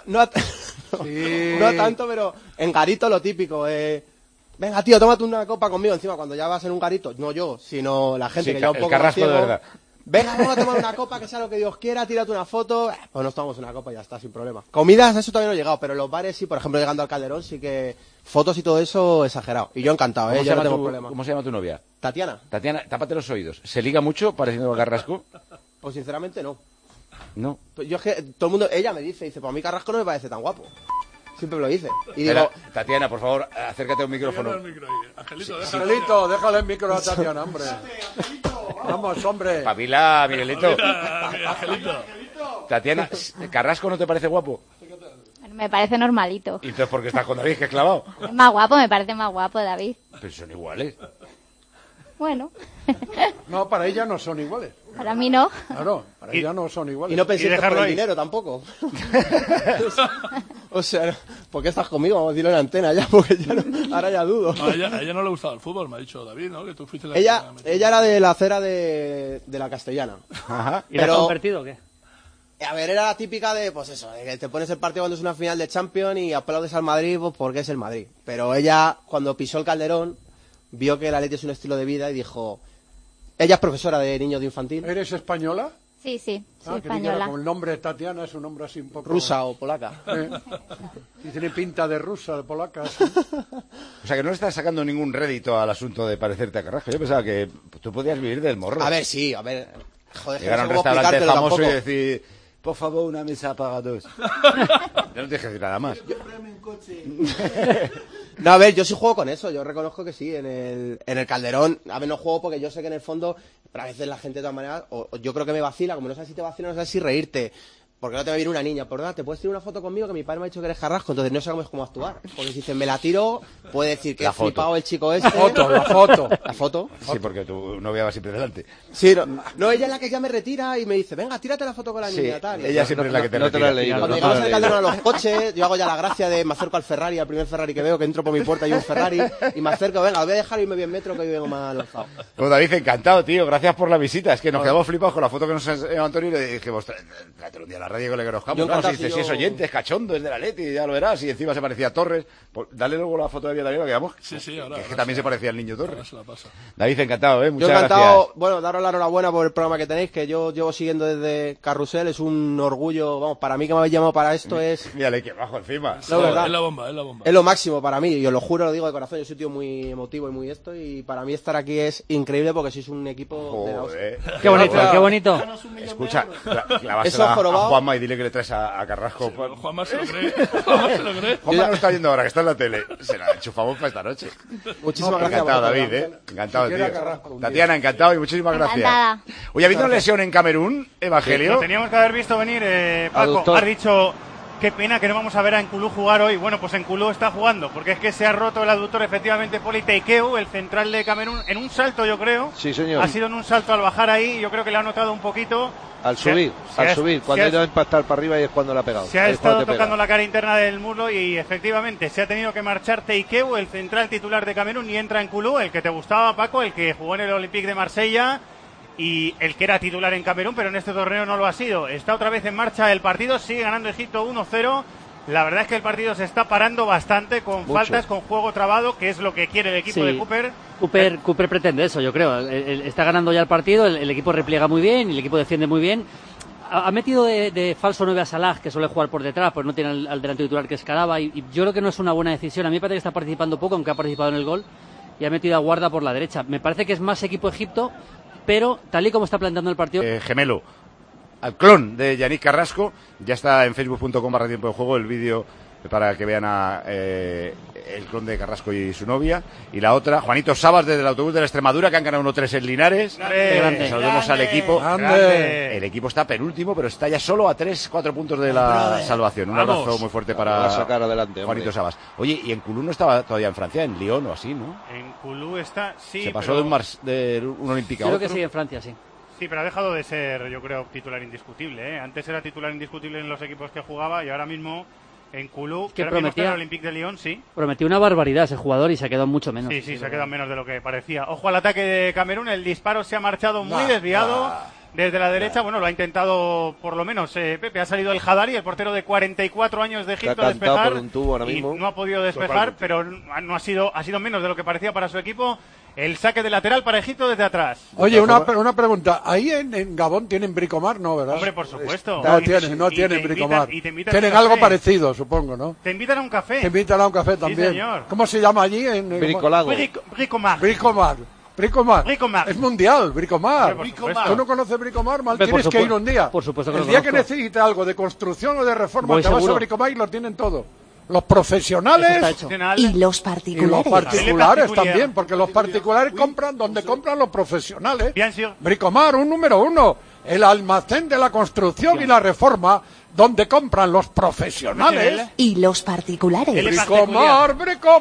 No tanto, pero en garito lo típico. Venga, tío, tómate una copa conmigo. Encima, cuando ya vas en un garito, no yo, sino la gente que ya un poco Carrasco más ciego, de verdad. Venga, vamos a tomar una copa, que sea lo que Dios quiera, tírate una foto. Pues nos tomamos una copa y ya está, sin problema. Comidas, eso todavía no he llegado, pero los bares sí, por ejemplo, llegando al Calderón, sí que fotos y todo eso, exagerado. Y yo encantado, yo no tengo problema. ¿Cómo se llama tu novia? Tatiana. Tatiana, tápate los oídos. ¿Se liga mucho pareciendo a Carrasco? Pues sinceramente no. No. Pues yo es que todo el mundo, ella me dice, pues a mí Carrasco no me parece tan guapo. Siempre me lo dice. Y Espera, digo, Tatiana, por favor, acércate a un micrófono. Angelito, déjale el micro a Tatiana, hombre. Vamos, hombre. Pavila, Miguelito. Angelito. Tatiana, ¿Carrasco no te parece guapo? Me parece normalito. ¿Y entonces por qué estás con David, que es clavado? Es más guapo, me parece más guapo, David. Pero son iguales. Bueno. No, para ella no son iguales. Para mí no. Claro, para ella no son iguales. y no penséis por el dinero tampoco. O sea, ¿por qué estás conmigo? Vamos a decirlo en antena ya, porque ya no, ahora ya dudo. No, a ella no le gustaba el fútbol, me ha dicho David, ¿no? Que tú fuiste la ella era de la acera de la Castellana. Ajá. ¿Y la has convertido o qué? A ver, era la típica de, pues eso, de que te pones el partido cuando es una final de Champions y aplaudes al Madrid pues porque es el Madrid. Pero ella, cuando pisó el Calderón, vio que el Atleti es un estilo de vida y dijo... Ella es profesora de niños de infantil. ¿Eres española? Sí, soy española. Como el nombre de Tatiana es un nombre así un poco... Rusa o polaca. Y tiene pinta de rusa, de polaca. Sí. O sea, que no le estás sacando ningún rédito al asunto de parecerte a Carrasco. Yo pensaba que tú podías vivir del morro. A ver, sí, a ver... Joder, llegar a un restaurante famoso y decir... Por favor, una mesa para dos. Yo no te dije decir nada más. No, a ver, yo sí juego con eso. Yo reconozco que sí, en el Calderón. A ver, no juego porque yo sé que en el fondo, pero a veces la gente de todas maneras, o yo creo que me vacila, como no sabes si te vacila, no sabes si reírte. Porque no te va a venir una niña, por verdad, ¿te puedes tirar una foto conmigo? Que mi padre me ha dicho que eres Carrasco, entonces no sabemos cómo actuar. Porque si dicen, me la tiro, puede decir que ha flipado el chico este. La foto. La foto. Sí, porque tu novia va siempre delante. Sí, no, ella es la que ya me retira y me dice, venga, tírate la foto con la niña, tal. Ella siempre es la que te retira. Cuando llegamos al Calderón a los coches, yo hago ya la gracia de me acerco al Ferrari, al primer Ferrari que veo, que entro por mi puerta y hay un Ferrari, y me acerco, venga, lo voy a dejar irme bien metro que yo vengo más lanzado. Pues David, encantado, tío, gracias por la visita. Es que nos quedamos flipados con la foto que nos enseñó Antonio y le dijimos, tráete un día a la radio que le conozcamos. Si dices, si es oyente, es cachondo, es de la Atleti, ya lo verás, y encima se parecía a Torres. Pues dale luego la foto de David, que vamos. Sí, ahora. Que también se parecía al niño Torres. Se la pasa. David, encantado, muchas gracias. Yo encantado, bueno, daros la enhorabuena por el programa que tenéis, que yo llevo siguiendo desde Carrusel, es un orgullo, vamos, para mí que me habéis llamado para esto es... Mírale que bajo encima. No, verdad. Es la bomba. Es lo máximo para mí, y os lo juro, lo digo de corazón, yo soy un tío muy emotivo y muy esto, y para mí estar aquí es increíble porque sois un equipo de la... Qué bonito, qué bonito. Escucha, clavásela a Juanma y dile que le traes a Carrasco. Juanma se lo cree. Juanma no está viendo ahora, que está en la tele. Se la enchufamos para esta noche. Muchísimas gracias. Encantado, David, Encantado, tío. Tatiana, encantado y muchísimas gracias. Oye, ¿ha habido una lesión en Camerún, Evangelio? Lo teníamos que haber visto venir, Paco. Has dicho... Qué pena que no vamos a ver a Nkulú jugar hoy. Bueno, pues Nkulú está jugando, porque es que se ha roto el aductor, efectivamente, Poli Teikeu, el central de Camerún, en un salto, yo creo. Sí, señor. Ha sido en un salto al bajar ahí, yo creo que le ha notado un poquito. Al subir, cuando ha ido a impactar para arriba y es cuando le ha pegado. Se ha estado tocando la cara interna del muslo y efectivamente se ha tenido que marchar Teikeu, el central titular de Camerún, y entra Nkulú, el que te gustaba, Paco, el que jugó en el Olympique de Marsella. y el que era titular en Camerún, pero en este torneo no lo ha sido. Está otra vez en marcha el partido, sigue ganando Egipto 1-0. La verdad es que el partido se está parando bastante con faltas, con juego trabado, que es lo que quiere el equipo de Cooper. Cooper pretende eso, yo creo. Está ganando ya el partido, el equipo repliega muy bien, el equipo defiende muy bien. Ha metido de falso 9 a Salah, que suele jugar por detrás, pues no tiene al delantero titular que es Kadaba, y yo creo que no es una buena decisión. A mí me parece que está participando poco, aunque ha participado en el gol, y ha metido a Guarda por la derecha. Me parece que es más equipo Egipto, pero tal y como está planteando el partido... Gemelo, al clon de Yannick Carrasco, ya está en facebook.com/tiempo de juego el vídeo para que vean el clon de Carrasco y su novia. Y la otra, Juanito Sabas desde el autobús de la Extremadura, que han ganado 1-3 en Linares. Saludemos al equipo. El equipo está penúltimo, pero está ya solo a 3-4 puntos de la salvación. Un abrazo muy fuerte para sacar adelante, Juanito Sabas. Oye, y en Koulou no estaba todavía en Francia, en Lyon o así, ¿no? En Koulou está, sí. Se pasó de un Olímpico a otro. Creo que sí, en Francia, sí. Sí, pero ha dejado de ser, yo creo, titular indiscutible, ¿eh? Antes era titular indiscutible en los equipos que jugaba y ahora mismo en Koulou, que ahora mismo está en prometía, el Olympique de Lyon, sí. Prometía una barbaridad ese jugador y se ha quedado mucho menos. Sí, se ha quedado menos de lo que parecía. Ojo al ataque de Camerún, el disparo se ha marchado muy desviado. Desde la derecha, bueno, lo ha intentado por lo menos Pepe. Ha salido el Hadari, el portero de 44 años de Egipto, a despejar. Por un tubo ahora mismo. Y no ha podido despejar, pero no ha sido menos de lo que parecía para su equipo. El saque de lateral para Egipto desde atrás. Oye, una pregunta. Ahí en Gabón tienen Bricomar, ¿no, verdad? Hombre, por supuesto. No tienen Bricomar. Tienen algo parecido, supongo, ¿no? Te invitan a un café. Te invitan a un café también. Sí, señor. ¿Cómo se llama allí? Bricolado. Bricomar. Es mundial, Bricomar. ¿Tú no conoces Bricomar? Tienes que ir un día. Por supuesto que el día que necesite algo de construcción o de reforma, te vas a Bricomar y lo tienen todo. Los profesionales y los particulares. Y los particulares también, porque los particulares compran donde compran los profesionales. Bricomar, un número 1. El almacén de la construcción y la reforma, donde compran los profesionales. Y los particulares. Bricomar.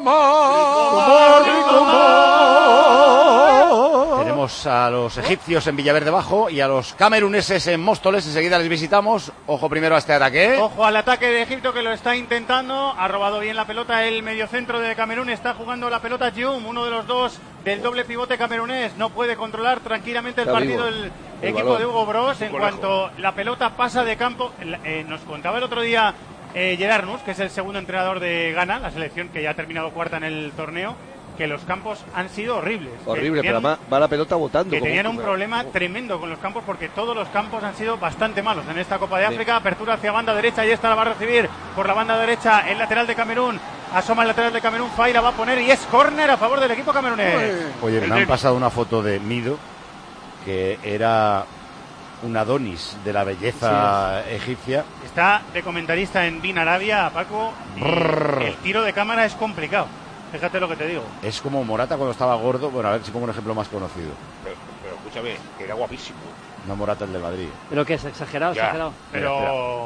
Tenemos a los egipcios en Villaverde Bajo y a los cameruneses en Móstoles. Enseguida les visitamos. Ojo primero a este ataque. Ojo al ataque de Egipto, que lo está intentando. Ha robado bien la pelota el mediocentro de Camerún. Está jugando la pelota Dioum, uno de los dos del doble pivote camerunés. No puede controlar tranquilamente el partido el equipo de Hugo Broos. En cuanto la pelota pasa de campo, nos contaba el otro día Gerard Nus, que es el segundo entrenador de Ghana, la selección que ya ha terminado cuarta en el torneo, que los campos han sido horribles. Pero además va la pelota botando. Que tenían un problema tremendo con los campos, porque todos los campos han sido bastante malos en esta Copa de África. Apertura hacia banda derecha, y esta la va a recibir por la banda derecha el lateral de Camerún. Asoma el lateral de Camerún, Fay la va a poner y es córner a favor del equipo camerunés. Oye, me han pasado una foto de Mido, que era un Adonis de la belleza egipcia. Está de comentarista en Bin Arabia, Paco, y el tiro de cámara es complicado. Fíjate lo que te digo. Es como Morata cuando estaba gordo. Bueno, a ver si pongo un ejemplo más conocido. Pero escúchame, que era guapísimo. No Morata, el de Madrid. ¿Pero qué es? ¿Exagerado? Pero...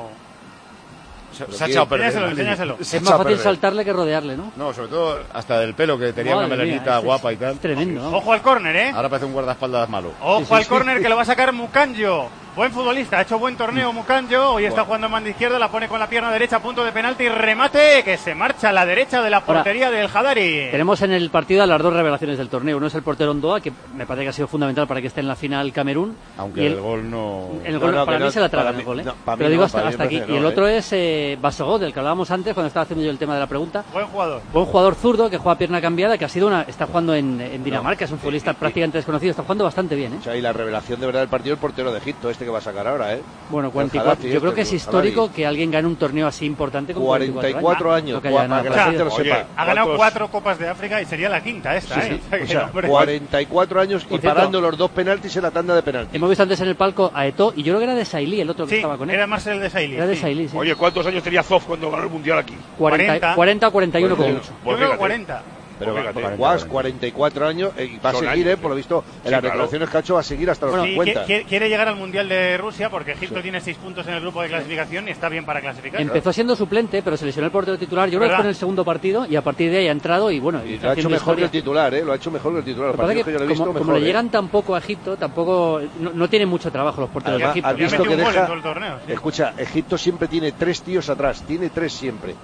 Se ha echado perder. Enséñaselo. Es más fácil saltarle que rodearle, ¿no? No, sobre todo hasta del pelo, que tenía una melenita guapa y tal. Es tremendo, ¿no? Ojo al córner, ¿eh? Ahora parece un guardaespaldas malo. Ojo al córner, que lo va a sacar Mukanjo. Buen futbolista, ha hecho buen torneo Mukanjo. Hoy está jugando en mano izquierda, la pone con la pierna derecha, punto de penalti y remate que se marcha a la derecha de la portería del Hadari. Tenemos en el partido a las dos revelaciones del torneo. Uno es el portero Ondoa, que me parece que ha sido fundamental para que esté en la final Camerún. Aunque el gol no... El gol para mí se la traga el gol, ¿eh? Pero digo hasta aquí. Y el otro es Basogod, del que hablábamos antes cuando estaba haciendo yo el tema de la pregunta. Buen jugador. Buen jugador zurdo que juega pierna cambiada, que ha sido está jugando en Dinamarca, es un futbolista prácticamente desconocido, está jugando bastante bien, ¿eh? O sea, y la revelación de verdad del partido, el portero de Egipto, este que va a sacar ahora, ¿eh? Bueno, 44. Yo creo que es histórico que alguien gane un torneo así importante con 44 años. Para que la gente lo sepa. Ha ganado 4 Copas de África y sería la quinta esta, ¿eh? O sea, 44 años y parando los 2 penaltis en la tanda de penaltis. Hemos visto antes en el palco a Eto'o y yo creo que era de Sailly, el otro que estaba con él. Era Marcel de Sailly. Era de Sailly, sí. Oye, ¿cuántos años tenía Zoff cuando ganó el Mundial aquí? 40 o 41 como mucho. Yo creo que 40. Pero Guas, 44 años, y va a seguir, por lo visto, en las declaraciones que ha hecho, va a seguir hasta los 50. Quiere llegar al Mundial de Rusia porque Egipto tiene 6 puntos en el grupo de clasificación y está bien para clasificar. Empezó siendo suplente, pero se lesionó el portero titular. Yo creo que fue en el segundo partido y a partir de ahí ha entrado y bueno. Y lo ha hecho mejor que el titular, ¿eh? Lo ha hecho mejor que el titular. Como le llegan tan poco a Egipto, tampoco no tienen mucho trabajo los porteros de Egipto. Has visto que deja... Escucha, Egipto siempre tiene 3 tíos atrás, tiene 3 siempre.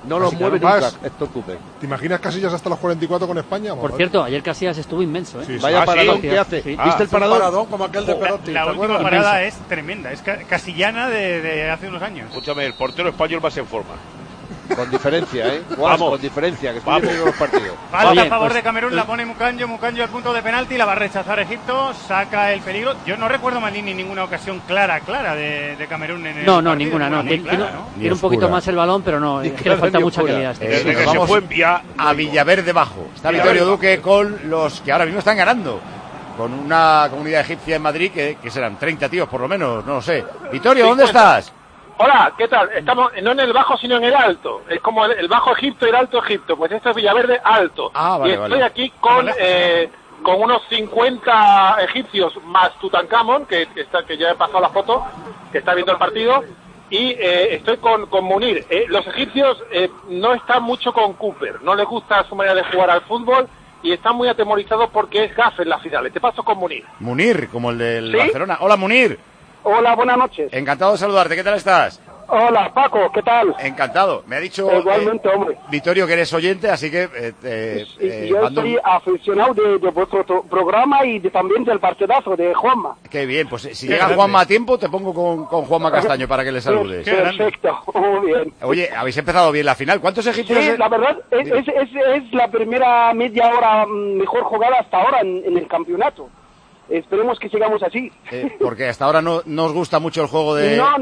No lo mueve nunca Héctor Cooper. ¿Te imaginas Casillas hasta los 44 con España? Por cierto, ayer Casillas estuvo inmenso, ¿eh? Sí, sí. Vaya paradón que hace. Sí. ¿Viste el paradón? Paradón como aquel de Perotti. La última parada es tremenda, es casillana de hace unos años. Escúchame, el portero español va a ser en forma. Con diferencia, ¿eh? Vamos. Con diferencia, que estoy viendo los partidos. Falta a favor de Camerún, la pone Mukanyo al punto de penalti, la va a rechazar Egipto, saca el peligro. Yo no recuerdo, Maldini, ninguna ocasión clara de Camerún en el No, partido, ninguna, no. Tiene un poquito oscura. más el balón, pero no, es que le falta mucha calidad. Desde que Vamos se fue enviar a Villaverde Bajo. Está Vittorio Duque con los que ahora mismo están ganando. Con una comunidad egipcia en Madrid que serán 30 tíos por lo menos, no lo sé. Vittorio, ¿dónde estás? Hola, ¿qué tal? Estamos no en el Bajo, sino en el Alto. Es como el Bajo Egipto y el Alto Egipto. Pues esto es Villaverde Alto. Vale, y estoy aquí con unos 50 egipcios más Tutankamón, que ya he pasado la foto, que está viendo el partido. Y estoy con Munir. Los egipcios no están mucho con Cooper. No les gusta su manera de jugar al fútbol y están muy atemorizados porque es gafe en las finales. Te paso con Munir. Munir, como el del ¿Sí? Barcelona. Hola, Munir. Hola, buenas noches. Encantado de saludarte. ¿Qué tal estás? Hola, Paco, ¿qué tal? Encantado. Me ha dicho Igualmente, hombre. Vittorio que eres oyente, así que Yo soy aficionado de vuestro programa y también del partidazo de Juanma. Qué bien, pues si llega Juanma a tiempo, te pongo con Juanma Castaño para que le saludes. Perfecto, muy bien. Oye, habéis empezado bien la final. ¿Cuántos egipcios? Sí, la verdad es la primera media hora mejor jugada hasta ahora en el campeonato. Esperemos que sigamos así. Porque hasta ahora no os gusta mucho el juego de... No,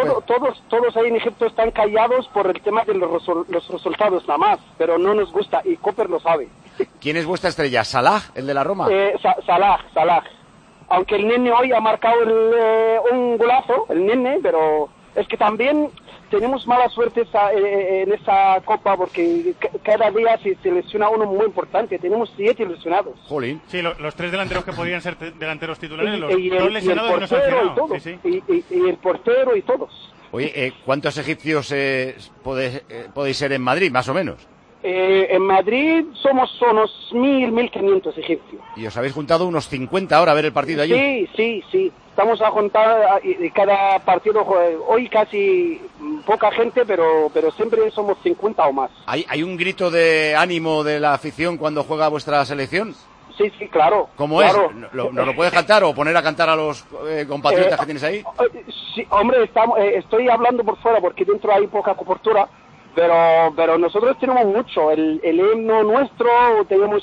todos ahí en Egipto están callados por el tema de los resultados nada más, pero no nos gusta y Cooper lo sabe. ¿Quién es vuestra estrella? ¿Salah, el de la Roma? Salah. Aunque el nene hoy ha marcado un golazo, el nene, pero es que también tenemos mala suerte en esa copa porque cada día se lesiona uno muy importante. Tenemos 7 lesionados. Jolín. Sí, los 3 delanteros que podrían ser delanteros titulares, los y 2 lesionados y no sancionados. Y el portero y todos. Oye, ¿cuántos egipcios podéis ser en Madrid, más o menos? En Madrid somos unos 1.500 egipcios. ¿Y os habéis juntado unos 50 ahora a ver el partido allí? Sí. Estamos a juntar cada partido. Hoy casi poca gente, pero siempre somos 50 o más. ¿Hay un grito de ánimo de la afición cuando juega vuestra selección? Sí, claro. ¿Cómo claro. es? ¿Nos lo puedes cantar o poner a cantar a los compatriotas que tienes ahí? Sí, hombre, estoy hablando por fuera porque dentro hay poca cobertura. Pero nosotros tenemos mucho, el himno nuestro, tenemos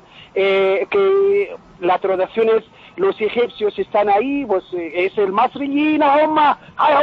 que las tradiciones, los egipcios están ahí, pues es el masriyina, homma,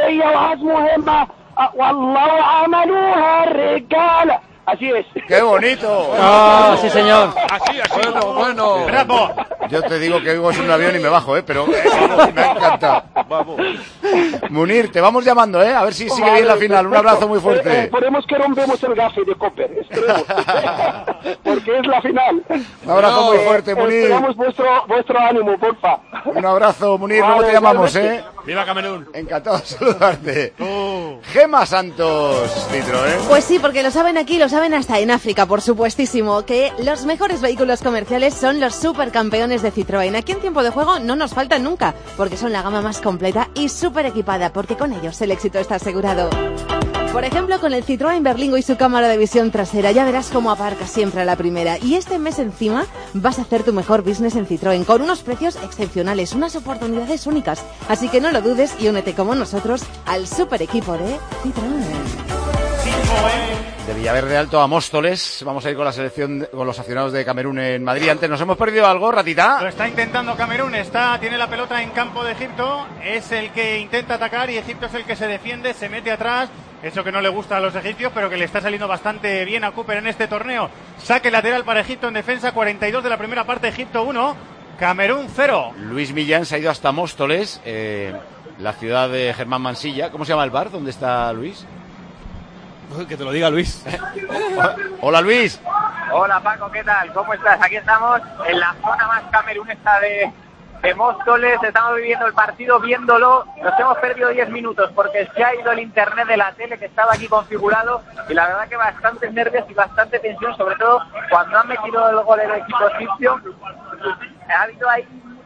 así es. ¡Qué bonito! Sí, señor. Así. Bueno. ¡Bravo! Yo te digo que vivo en un avión y me bajo, pero me ha encantado. Vamos. Munir, te vamos llamando, a ver si sigue bien la final. Un abrazo muy fuerte. Esperemos que rompemos el gafe de Cooper, esperemos. Porque es la final. Un abrazo muy fuerte, Munir. Esperamos vuestro ánimo, porfa. Un abrazo, Munir. Luego te llamamos, ¡Viva Camerún! Encantado de saludarte. Gema Santos, Citroën. Pues sí, porque lo saben aquí, lo saben hasta en África, por supuestísimo, que los mejores vehículos comerciales son los supercampeones de Citroën. Aquí en Tiempo de Juego no nos faltan nunca, porque son la gama más completa y súper equipada, porque con ellos el éxito está asegurado. Por ejemplo, con el Citroën Berlingo y su cámara de visión trasera, ya verás cómo aparca siempre a la primera. Y este mes encima vas a hacer tu mejor business en Citroën, con unos precios excepcionales, unas oportunidades únicas. Así que no lo dudes y únete como nosotros al super equipo de Citroën. De Villaverde Alto a Móstoles, vamos a ir con la selección, con los aficionados de Camerún en Madrid. Antes nos hemos perdido algo, Ratita. Lo está intentando Camerún, tiene la pelota en campo de Egipto, es el que intenta atacar y Egipto es el que se defiende, se mete atrás, eso que no le gusta a los egipcios, pero que le está saliendo bastante bien a Cooper en este torneo. Saque lateral para Egipto en defensa, 42 de la primera parte, Egipto 1, Camerún 0. Luis Millán se ha ido hasta Móstoles, la ciudad de Germán Mansilla. ¿Cómo se llama el bar? ¿Dónde está Luis? Que te lo diga Luis. Hola Luis. Hola Paco, ¿qué tal? ¿Cómo estás? Aquí estamos en la zona más camerunesa de Móstoles, estamos viviendo el partido, viéndolo, nos hemos perdido 10 minutos porque se ha ido el internet de la tele que estaba aquí configurado y la verdad que bastantes nervios y bastante tensión, sobre todo cuando han metido el gol el equipo egipcio. Ha habido ahí muchas discusiones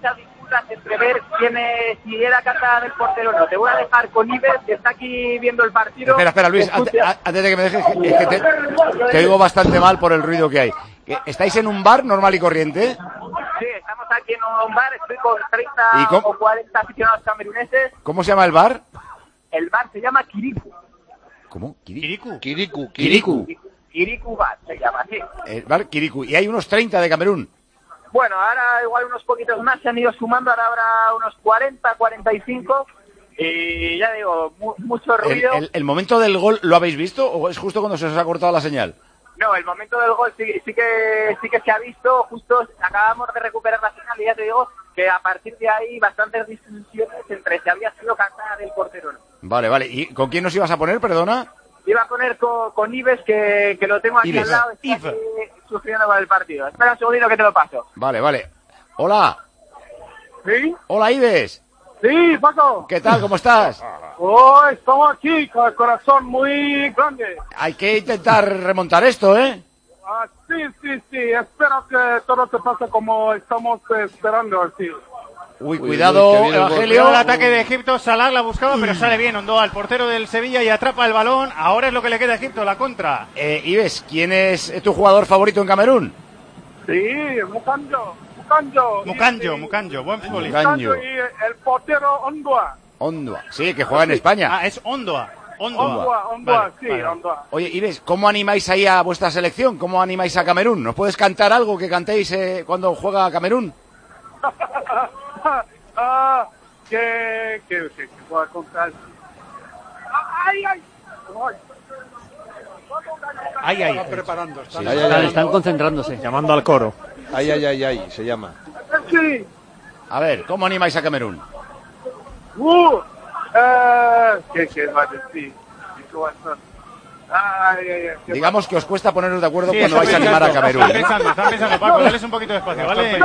disputas entre ver si era carta del portero o no. Te voy a dejar con Ives, que está aquí viendo el partido. Espera, Luis, antes de que me dejes, es que te oigo bastante mal por el ruido que hay. ¿Estáis en un bar normal y corriente? Sí, estamos aquí en un bar, estoy con 30 o 40 aficionados cameruneses. ¿Cómo se llama el bar? El bar se llama Kirikou. ¿Cómo? Kirikou. Kirikou Bar se llama, sí. El bar Kirikou. Y hay unos 30 de Camerún. Bueno, ahora igual unos poquitos más se han ido sumando, ahora habrá unos 40, 45. Y ya digo, mucho ruido. ¿El momento del gol lo habéis visto o es justo cuando se os ha cortado la señal? No, el momento del gol sí que se ha visto. Justo acabamos de recuperar la señal y ya te digo que a partir de ahí bastantes discusiones entre si había sido cantada del portero o no. Vale. ¿Y con quién nos ibas a poner, perdona? Iba a poner con Ives, que lo tengo aquí al lado, está aquí sufriendo con el partido. Espera un segundito que te lo paso. Vale. Hola. ¿Sí? Hola, Ives. Sí, Paco. ¿Qué tal? ¿Cómo estás? Oh, estamos aquí con el corazón muy grande. Hay que intentar remontar esto, ¿eh? Sí. Espero que todo te pase como estamos esperando, sí. Uy, cuidado, Evangelio. El ataque de Egipto, Salah la buscaba, pero sale bien Ondoa, el portero del Sevilla, y atrapa el balón. Ahora es lo que le queda a Egipto, la contra. Ives, ¿quién es tu jugador favorito en Camerún? Sí, Mukanjo, buen futbolista. Mukanjo y el portero Ondoa. Sí, que juega en España. Es Ondoa. Ondoa. Oye, Ives, ¿cómo animáis ahí a vuestra selección? ¿Cómo animáis a Camerún? ¿Nos puedes cantar algo que cantéis cuando juega Camerún? Que pueda contar. Ay. Están preparando. Están concentrándose. Llamando al coro. Ay, se llama. Sí. A ver, ¿cómo animáis a Camerún? ¿Qué va a decir? Digamos que os cuesta poneros de acuerdo cuando vais a animar a Camerún. Están pensando, Paco, dales un poquito de espacio, ¿vale?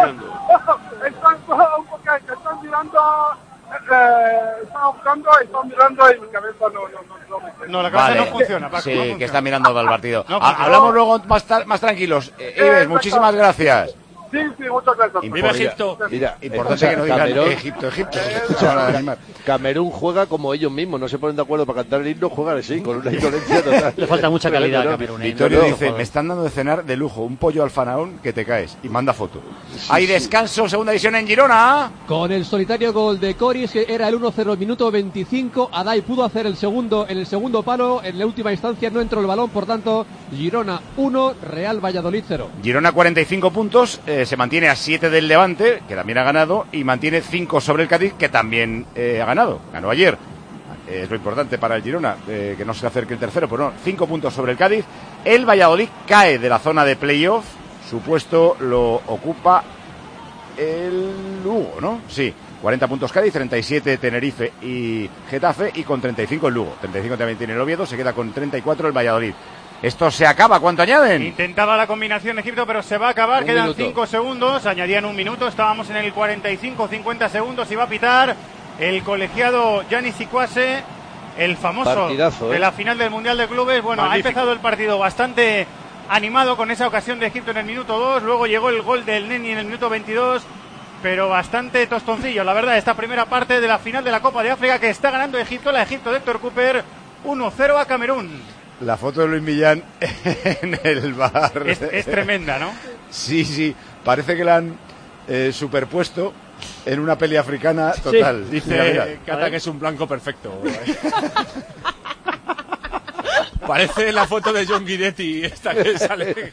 Están mirando y mi cabeza no la cabeza no funciona, Paco. Sí, no funciona. que está mirando el partido. No, hablamos luego más tranquilos. Ives, muchísimas gracias. Sí, muchas gracias. ¡Viva Egipto! Mira, importante que no digan Egipto. Camerún juega como ellos mismos, no se ponen de acuerdo para cantar el himno, juegan así, con una indolencia total. Le falta mucha calidad a Camerún. Vittorio dice, me están dando de cenar de lujo, un pollo al faraón que te caes. Y manda foto. Hay descanso, segunda división en Girona. Con el solitario gol de Coris, que era el 1-0, minuto 25. Adai pudo hacer el segundo en el segundo palo. En la última instancia no entró el balón, por tanto, Girona 1, Real Valladolid 0. Girona 45 puntos, se mantiene a 7 del Levante, que también ha ganado, y mantiene 5 sobre el Cádiz, que también ha ganado. Ganó ayer. Es lo importante para el Girona, que no se acerque el tercero, pero no, 5 puntos sobre el Cádiz. El Valladolid cae de la zona de playoff, su puesto lo ocupa el Lugo, ¿no? Sí, 40 puntos Cádiz, 37 Tenerife y Getafe, y con 35 el Lugo. 35 también tiene el Oviedo, se queda con 34 el Valladolid. Esto se acaba, ¿cuánto añaden? Intentaba la combinación Egipto, pero se va a acabar, quedan 5 segundos, añadían un minuto, estábamos en el 45-50 segundos, y va a pitar el colegiado Gianni Sikwase, el famoso partidazo, de la final del Mundial de Clubes. Bueno, magnífico. Ha empezado el partido bastante animado con esa ocasión de Egipto en el minuto 2, luego llegó el gol del Neni en el minuto 22, pero bastante tostoncillo, la verdad, esta primera parte de la final de la Copa de África, que está ganando Egipto, la Egipto de Héctor Cooper, 1-0 a Camerún. La foto de Luis Millán en el bar. Es tremenda, ¿no? Sí, parece que la han superpuesto en una peli africana total. Sí, dice Cata que es un blanco perfecto. Parece la foto de John Guidetti, esta que sale.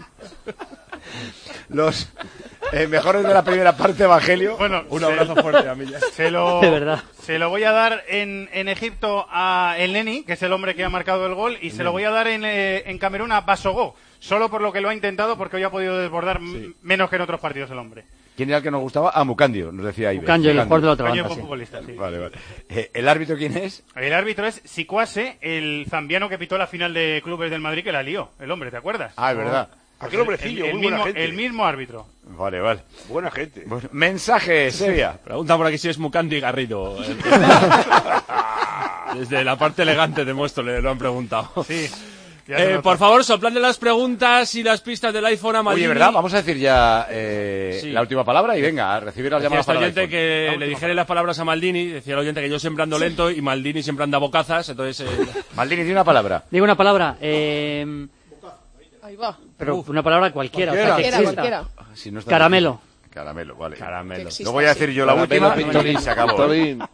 Los mejores de la primera parte, Evangelio. Bueno, un abrazo fuerte a Millán. De verdad. Se lo voy a dar en Egipto a El Neni, que es el hombre que ha marcado el gol, y se lo voy a dar en Camerún a Basogó, solo por lo que lo ha intentado, porque hoy ha podido desbordar menos que en otros partidos el hombre. ¿Quién era el que nos gustaba? A Mucandio, nos decía Ives. Mucandio, el jugador de la otra banda, futbolista, sí. Vale. ¿El árbitro quién es? El árbitro es Sikwase, el zambiano que pitó la final de Clubes del Madrid, que la lió, el hombre, ¿te acuerdas? Ah, es verdad. Aquel hombrecillo, muy buena gente. El mismo árbitro. Vale. Buena gente. Bueno, mensaje, Sevilla. Pregunta por aquí si es Mucandi Garrido. Desde la parte elegante de Móstoles lo han preguntado. Sí. Por favor, sopladle las preguntas y las pistas del iPhone a Maldini. Oye, ¿verdad? Vamos a decir ya Sí. la última palabra y venga, a recibir las llamadas Decía para este el oyente iPhone. que le dijere las palabras a Maldini. Decía el oyente que yo siempre ando lento y Maldini siempre anda bocazas. Entonces, Maldini, di una palabra. Digo una palabra. Ahí va. Pero una palabra cualquiera. Cualquiera. Si no está Caramelo. Caramelo, vale. Caramelo. exista, Luego voy a decir yo la Caramelo, última Pintolín, y se acabó. Pintolín.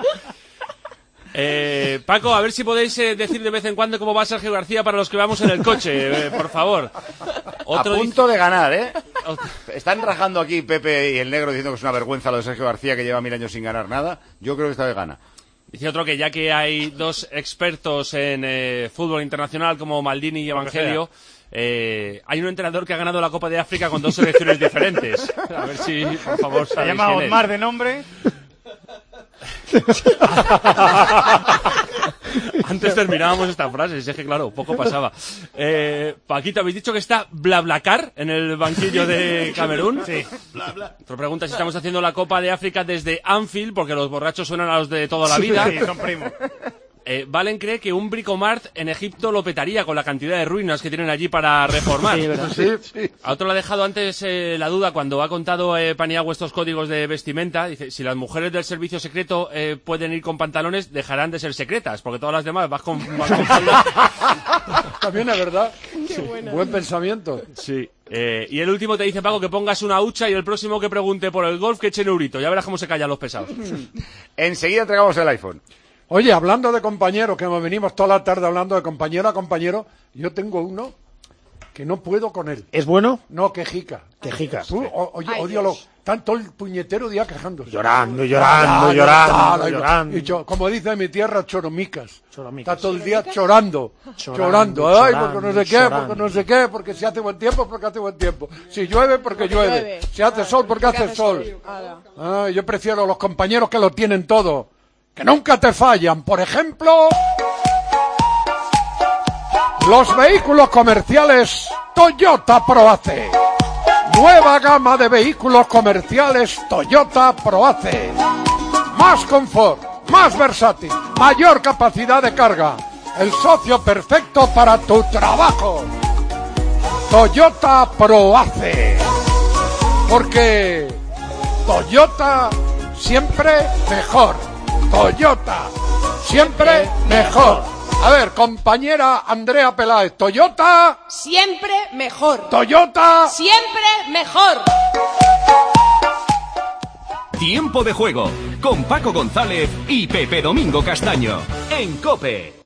Paco, a ver si podéis decir de vez en cuando cómo va Sergio García para los que vamos en el coche, por favor. A punto de ganar, ¿eh? Están rajando aquí Pepe y el Negro diciendo que es una vergüenza lo de Sergio García, que lleva 1000 años sin ganar nada. Yo creo que esta vez gana. Dice otro que ya que hay dos expertos en fútbol internacional como Maldini y Evangelio, hay un entrenador que ha ganado la Copa de África con 2 selecciones diferentes. A ver si, por favor, Se sabéis llama quién es. Otmar de nombre. Antes terminábamos esta frase, si es que claro, poco pasaba. Paquito, habéis dicho que está BlaBlaCar en el banquillo de Camerún. Sí. Otra pregunta, si estamos haciendo la Copa de África desde Anfield, porque los borrachos suenan a los de toda la vida. Sí, son primos. Valen cree que un Bricomart en Egipto lo petaría con la cantidad de ruinas que tienen allí para reformar. Sí, ¿verdad? Sí. A otro le ha dejado antes la duda cuando ha contado Paniagua estos códigos de vestimenta. Dice, si las mujeres del servicio secreto pueden ir con pantalones, dejarán de ser secretas, porque todas las demás vas con falda. También es verdad. Qué buena. Buen pensamiento. Sí. Y el último te dice, Paco, que pongas una hucha y el próximo que pregunte por el golf que eche neurito. Ya verás cómo se callan los pesados. Enseguida entregamos el iPhone. Oye, hablando de compañeros, que nos venimos toda la tarde hablando de compañero a compañero, yo tengo uno que no puedo con él. ¿Es bueno? No, quejica. Quejica. Tú, ódialo. Tanto el puñetero día quejándose. Llorando. Como dice en mi tierra, choromicas. Choromicas. Está todo el día chorando. Ay, porque no sé qué, porque no sé qué, porque si hace buen tiempo, porque hace buen tiempo. Si llueve, porque llueve. Si hace sol, porque hace sol. Yo prefiero los compañeros que lo tienen todo. Que nunca te fallan. Por ejemplo, los vehículos comerciales Toyota Proace. Nueva gama de vehículos comerciales Toyota Proace. Más confort, más versátil, mayor capacidad de carga. El socio perfecto para tu trabajo. Toyota Proace. Porque Toyota siempre mejor. Toyota, siempre mejor. A ver, compañera Andrea Peláez, Toyota. Siempre mejor. Toyota. Siempre mejor. Tiempo de juego con Paco González y Pepe Domingo Castaño en COPE.